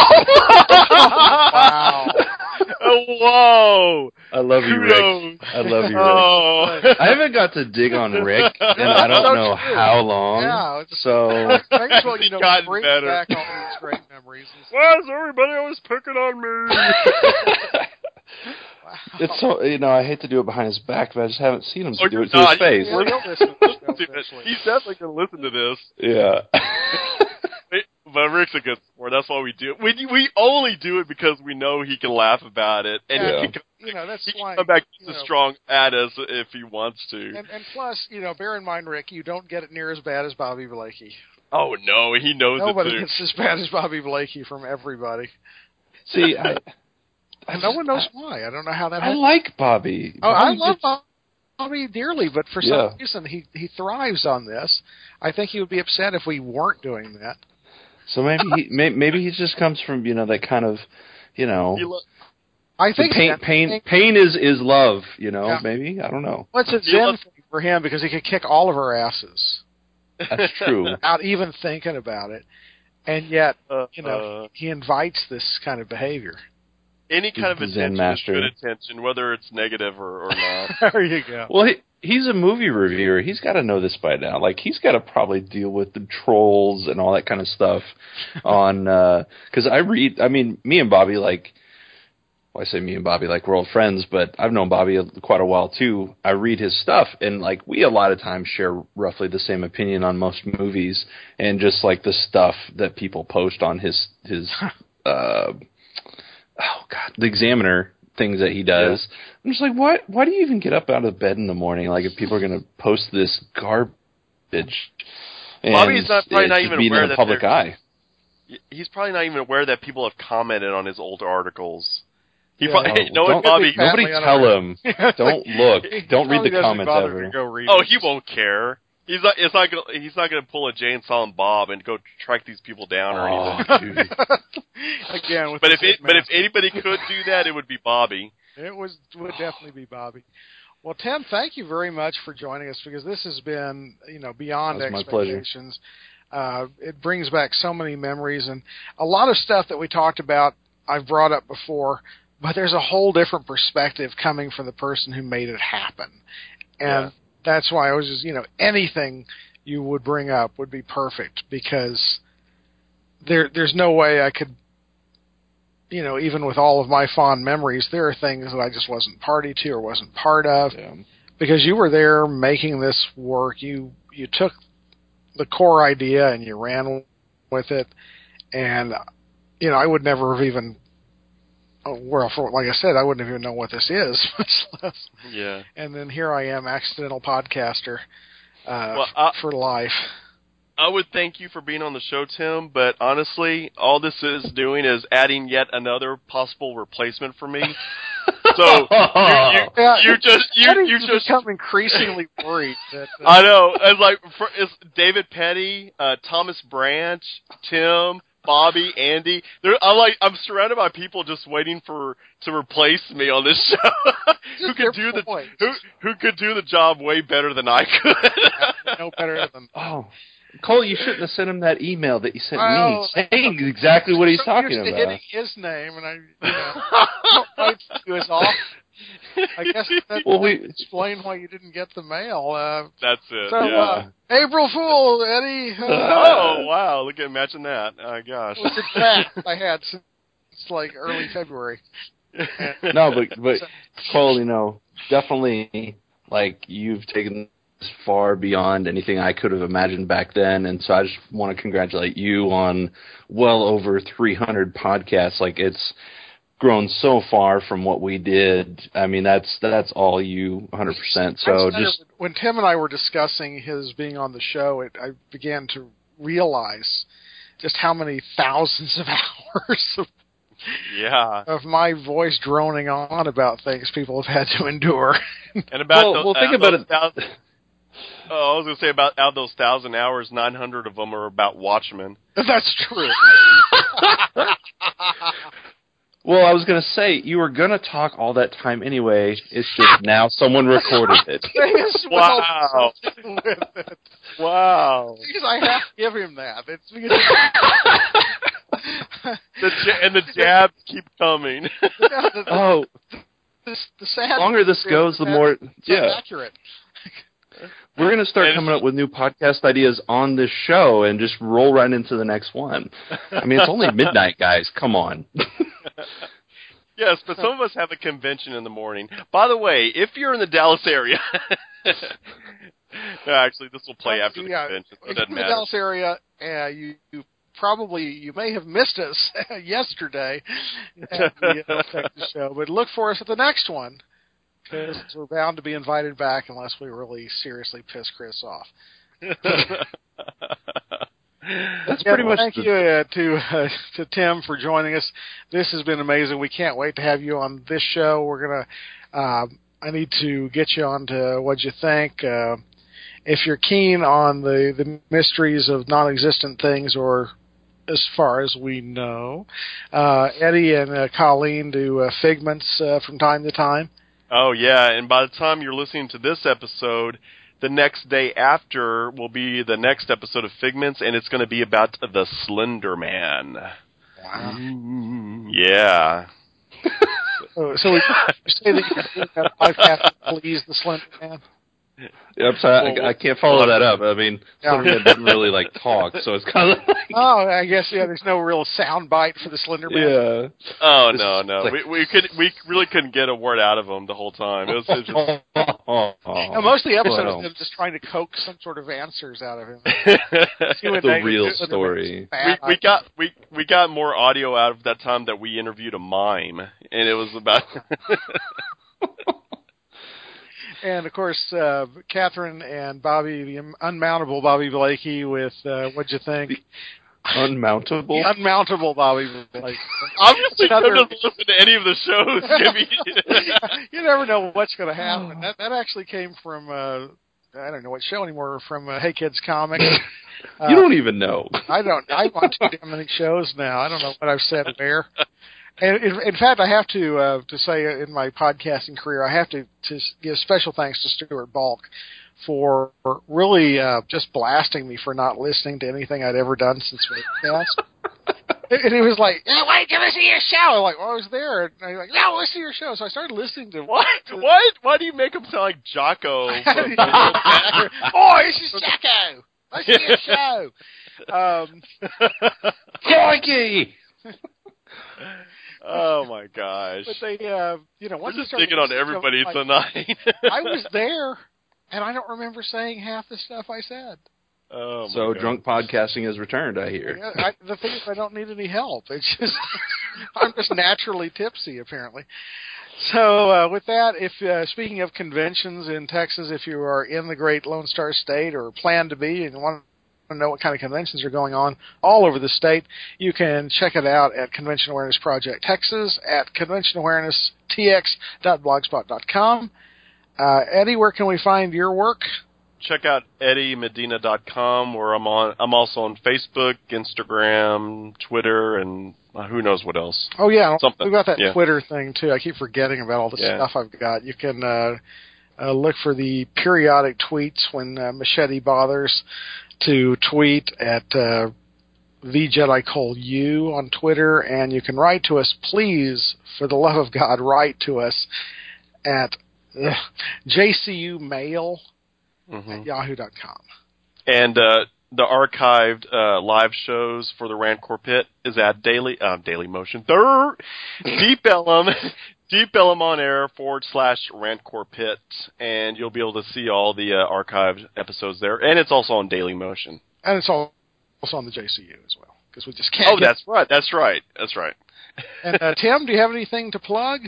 Wow. Oh, whoa! I love you, Kudos. Rick. I love you, Rick. Oh. I haven't got to dig on Rick, and I don't So know true. how long. Yeah, it's, So thanks for, you know, Gotten bring better. back all these great memories. Why is everybody always picking on me? Wow. it's so you know I hate to do it behind his back, but I just haven't seen him Oh, do you're it to not. his face. Yeah, he'll listen to the show Dude, eventually. he's definitely going to listen to this. Yeah. But Rick's a good sport. That's why we do it. We we only do it because we know he can laugh about it, and Yeah. he can, You know, that's he can why. come back you just as know, strong at us if he wants to. And, and plus, you know, bear in mind, Rick, you don't get it near as bad as Bobby Blakey. Oh no, he knows Nobody it too. gets as bad as Bobby Blakey from everybody. See, I, And no one knows why. I don't know how that I happened. like Bobby. Oh, I Bobby love gets- Bobby dearly, but for Yeah. some reason he, he thrives on this. I think he would be upset if we weren't doing that. So maybe he may, maybe he just comes from you know that kind of you know He lo- I think pain that- pain pain is is love. You know Yeah. maybe I don't know. What's a He zen loves- thing for him because he could kick all of our asses That's true. without even thinking about it, and yet uh, you know uh, he invites this kind of behavior. any kind of He's the Zen attention master. is good attention, whether it's negative or, or not. There you go. Well, he, he's a movie reviewer. He's got to know this by now. Like, he's got to probably deal with the trolls and all that kind of stuff on, uh 'cause I read, I mean, me and Bobby, like, well, I say me and Bobby like we're old friends, but I've known Bobby quite a while too. I read his stuff, and like we a lot of times share roughly the same opinion on most movies, and just like the stuff that people post on his his uh, oh god, the Examiner things that he does. Yeah. I'm just like, why why do you even get up out of bed in the morning? Like if people are going to post this garbage, and Bobby's not probably not even being aware in the that public eye. He's probably not even aware that people have commented on his old articles. He Yeah. probably, Oh, no, don't, Bobby. Nobody tell him. Don't look. Don't read the comments ever. Oh, he won't care. He's not. It's not. Gonna, he's not going to pull a Jay and Silent Bob and go track these people down or oh, anything. Again, with but if it, but if anybody could do that, it would be Bobby. It was would definitely be Bobby. Well, Tim, thank you very much for joining us because this has been, you know, beyond expectations. Uh, it brings back so many memories, and a lot of stuff that we talked about I've brought up before, but there's a whole different perspective coming from the person who made it happen. And yeah. That's why I was just, you know, anything you would bring up would be perfect because there there's no way I could, you know, even with all of my fond memories, there are things that I just wasn't party to or wasn't part of yeah. because you were there making this work. You you took the core idea and you ran with it, and you know I would never have even well, for, like I said, I wouldn't even know what this is, much less. Yeah. And then here I am, accidental podcaster uh, well, I, for life. I would thank you for being on the show, Tim, but honestly, all this is doing is adding yet another possible replacement for me. So you, you, yeah, you just you you just become increasingly worried. That, uh, I know. It's like for, it's David Petty, uh, Thomas Branch, Tim, Bobby, Andy. They're, I'm like I'm surrounded by people just waiting for to replace me on this show. who could do the who who could do the job way better than I could. yeah, no better than oh. Cole, you shouldn't have sent him that email that you sent well, me, saying exactly what he's so talking used to about. Hitting his name, and I, you know, don't to his off. I guess that well, we explain why you didn't get the mail. Uh, That's it. so, yeah. uh, April Fool, Eddie. Uh, oh wow! Look at imagine that. Oh gosh. It was a fact I had since like early February. no, but but Cole, you know, definitely like you've taken far beyond anything I could have imagined back then, and so I just want to congratulate you on well over three hundred podcasts. Like it's grown so far from what we did. I mean, that's that's all you, one hundred percent. So just when Tim and I were discussing his being on the show, it, I began to realize just how many thousands of hours of yeah of my voice droning on about things people have had to endure. And about well, those, well think uh, about it. Thousand, oh, I was going to say about out of those thousand hours, nine hundred of them are about Watchmen. That's true. Well, I was going to say, you were going to talk all that time anyway. It's just now someone recorded it. Wow. With it. Wow. Because I have to give him that. It's because the j- and the jabs keep coming. Yeah, the, oh. The, the sad the longer this goes, the more... Yeah. accurate. We're going to start and coming up with new podcast ideas on this show and just roll right into the next one. I mean, it's only midnight, guys. Come on. Yes, but some of us have a convention in the morning. By the way, if you're in the Dallas area... no, actually, this will play after the yeah, convention, so it if doesn't you're in matter. the Dallas area, uh, you, you probably, you may have missed us yesterday at the uh, Texas show, but look for us at the next one. Because we're bound to be invited back unless we really seriously piss Chris off. That's pretty yeah, much. Thank the... you uh, to uh, to Tim for joining us. This has been amazing. We can't wait to have you on this show. We're gonna. Uh, I need to get you on to what you think. Uh, if you're keen on the the mysteries of non-existent things, or as far as we know, uh, Eddie and uh, Colleen do uh, Figments uh, from time to time. Oh, yeah, and by the time you're listening to this episode, the next day after will be the next episode of Figments, and it's going to be about the Slender Man. Wow. Ooh, yeah. so, so we say that you have a podcast to please the Slender Man? Yeah, I'm sorry, I, I can't follow that up. I mean, Yeah. Slenderman didn't really like talk, so it's kind of like, Oh, I guess yeah. There's no real sound bite for the Slender Man. yeah. Oh This no, is no, like- we we could we really couldn't get a word out of him the whole time. It was, it was just No, most of the episodes well. of him just trying to coax some sort of answers out of him. The real story. we we got we we got more audio out of that time that we interviewed a mime, and it was about. And of course, uh, Catherine and Bobby, the un- unmountable Bobby Blakey, with uh, what'd you think? Unmountable? The unmountable Bobby Blakey. Obviously, Another- couldn't have listened to any of the shows, Jimmy. You never know what's going to happen. That that actually came from uh, I don't know what show anymore. From uh, Hey Kids Comics. Uh, You don't even know. I don't. I'm on too damn many shows now. I don't know what I've said where. And in, in fact, I have to uh, to say in my podcasting career, I have to, to give special thanks to Stuart Balk for really uh, just blasting me for not listening to anything I'd ever done since Radcast. And he was like, yeah, wait, give us your show. I'm like, well, I was there. And I'm like, no, listen to your show. So I started listening to What? What? Why do you make him sound like Jocko? From oh, this is Jacko. Listen to your show. Um, Crikey! Oh my gosh! but they, uh, you know, once We're I just started digging on listening to everybody them, like, tonight. I was there, and I don't remember saying half the stuff I said. Oh my So God. drunk podcasting has returned, I hear. Yeah, I, the thing is, I don't need any help. It's just I'm just naturally tipsy, apparently. So uh, with that, if uh, speaking of conventions in Texas, if you are in the Great Lone Star State or plan to be and want to know what kind of conventions are going on all over the state, you can check it out at Convention Awareness Project Texas at convention awareness t x dot blogspot dot com. Uh, Eddie, where can we find your work? Check out eddie medina dot com, where I'm on. I'm also on Facebook, Instagram, Twitter, and uh, who knows what else. Oh yeah, Something. we've got that Yeah. Twitter thing too. I keep forgetting about all the Yeah. stuff I've got. You can uh, uh, look for the periodic tweets when uh, Machete bothers to tweet at uh, the Jedi Cole U on Twitter, and you can write to us, please, for the love of God, write to us at uh, j c u mail Mm-hmm. at yahoo dot com. And uh, the archived uh, live shows for the Rancor Pit is at Daily uh, Daily Motion. Durr, Deep Ellum, Deep Ellum on air forward slash Rancor Pit, and you'll be able to see all the uh, archived episodes there. And it's also on Daily Motion. And it's all also on the J C U as well, because we just can't. Oh, get- that's right. That's right. That's right. And uh, Tim, do you have anything to plug?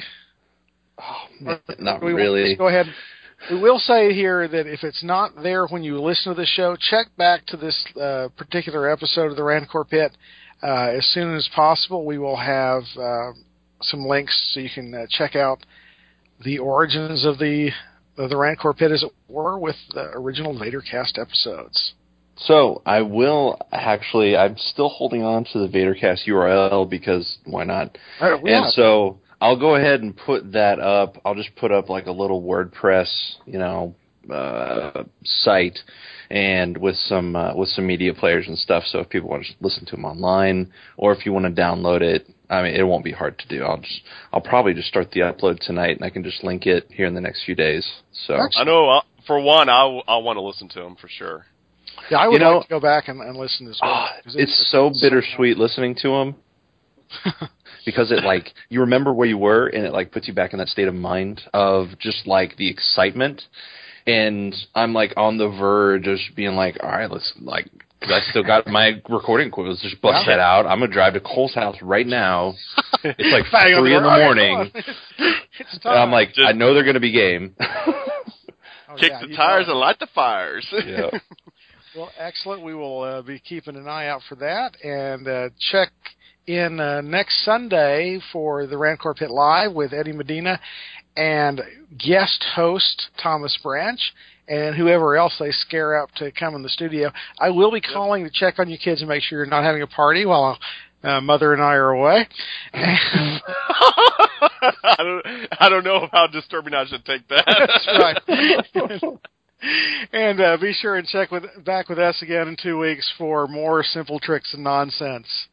Oh, not We will really. just go ahead. We will say here that if it's not there when you listen to the show, check back to this uh, particular episode of the Rancor Pit. Uh, as soon as possible, we will have uh, some links so you can uh, check out the origins of the of the Rancor Pit, as it were, with the original VaderCast episodes. So I will actually. I'm still holding on to the VaderCast U R L because why not? Uh, yeah. And so I'll go ahead and put that up. I'll just put up like a little WordPress, you know, uh, site, and with some uh, with some media players and stuff. So if people want to listen to them online, or if you want to download it, I mean, it won't be hard to do. I'll just I'll probably just start the upload tonight, and I can just link it here in the next few days. So I know. Uh, for one, I I want to listen to them for sure. Yeah, I would You know- like to go back and, and listen as well. Ah, 'cause it's so bittersweet listening to them. Because it, like, you remember where you were, and it, like, puts you back in that state of mind of just, like, the excitement. And I'm, like, on the verge of just being like, all right, let's, like, because I still got my recording equipment. Let's just bust Yeah. that out. I'm going to drive to Cole's house right now. It's like Bang on three in the door. morning. It's And I'm like, Just- I know they're going to be game. Oh, Kick yeah, the you tires know. and light the fires. Yeah. Well, excellent. We will uh, be keeping an eye out for that, and uh, check in uh, next Sunday for the Rancor Pit Live with Eddie Medina and guest host Thomas Branch and whoever else they scare up to come in the studio. I will be calling to check on you kids and make sure you're not having a party while uh, Mother and I are away. I don't. I don't know how disturbing I should take that. That's right. And uh, be sure and check with back with us again in two weeks for more Simple Tricks and Nonsense.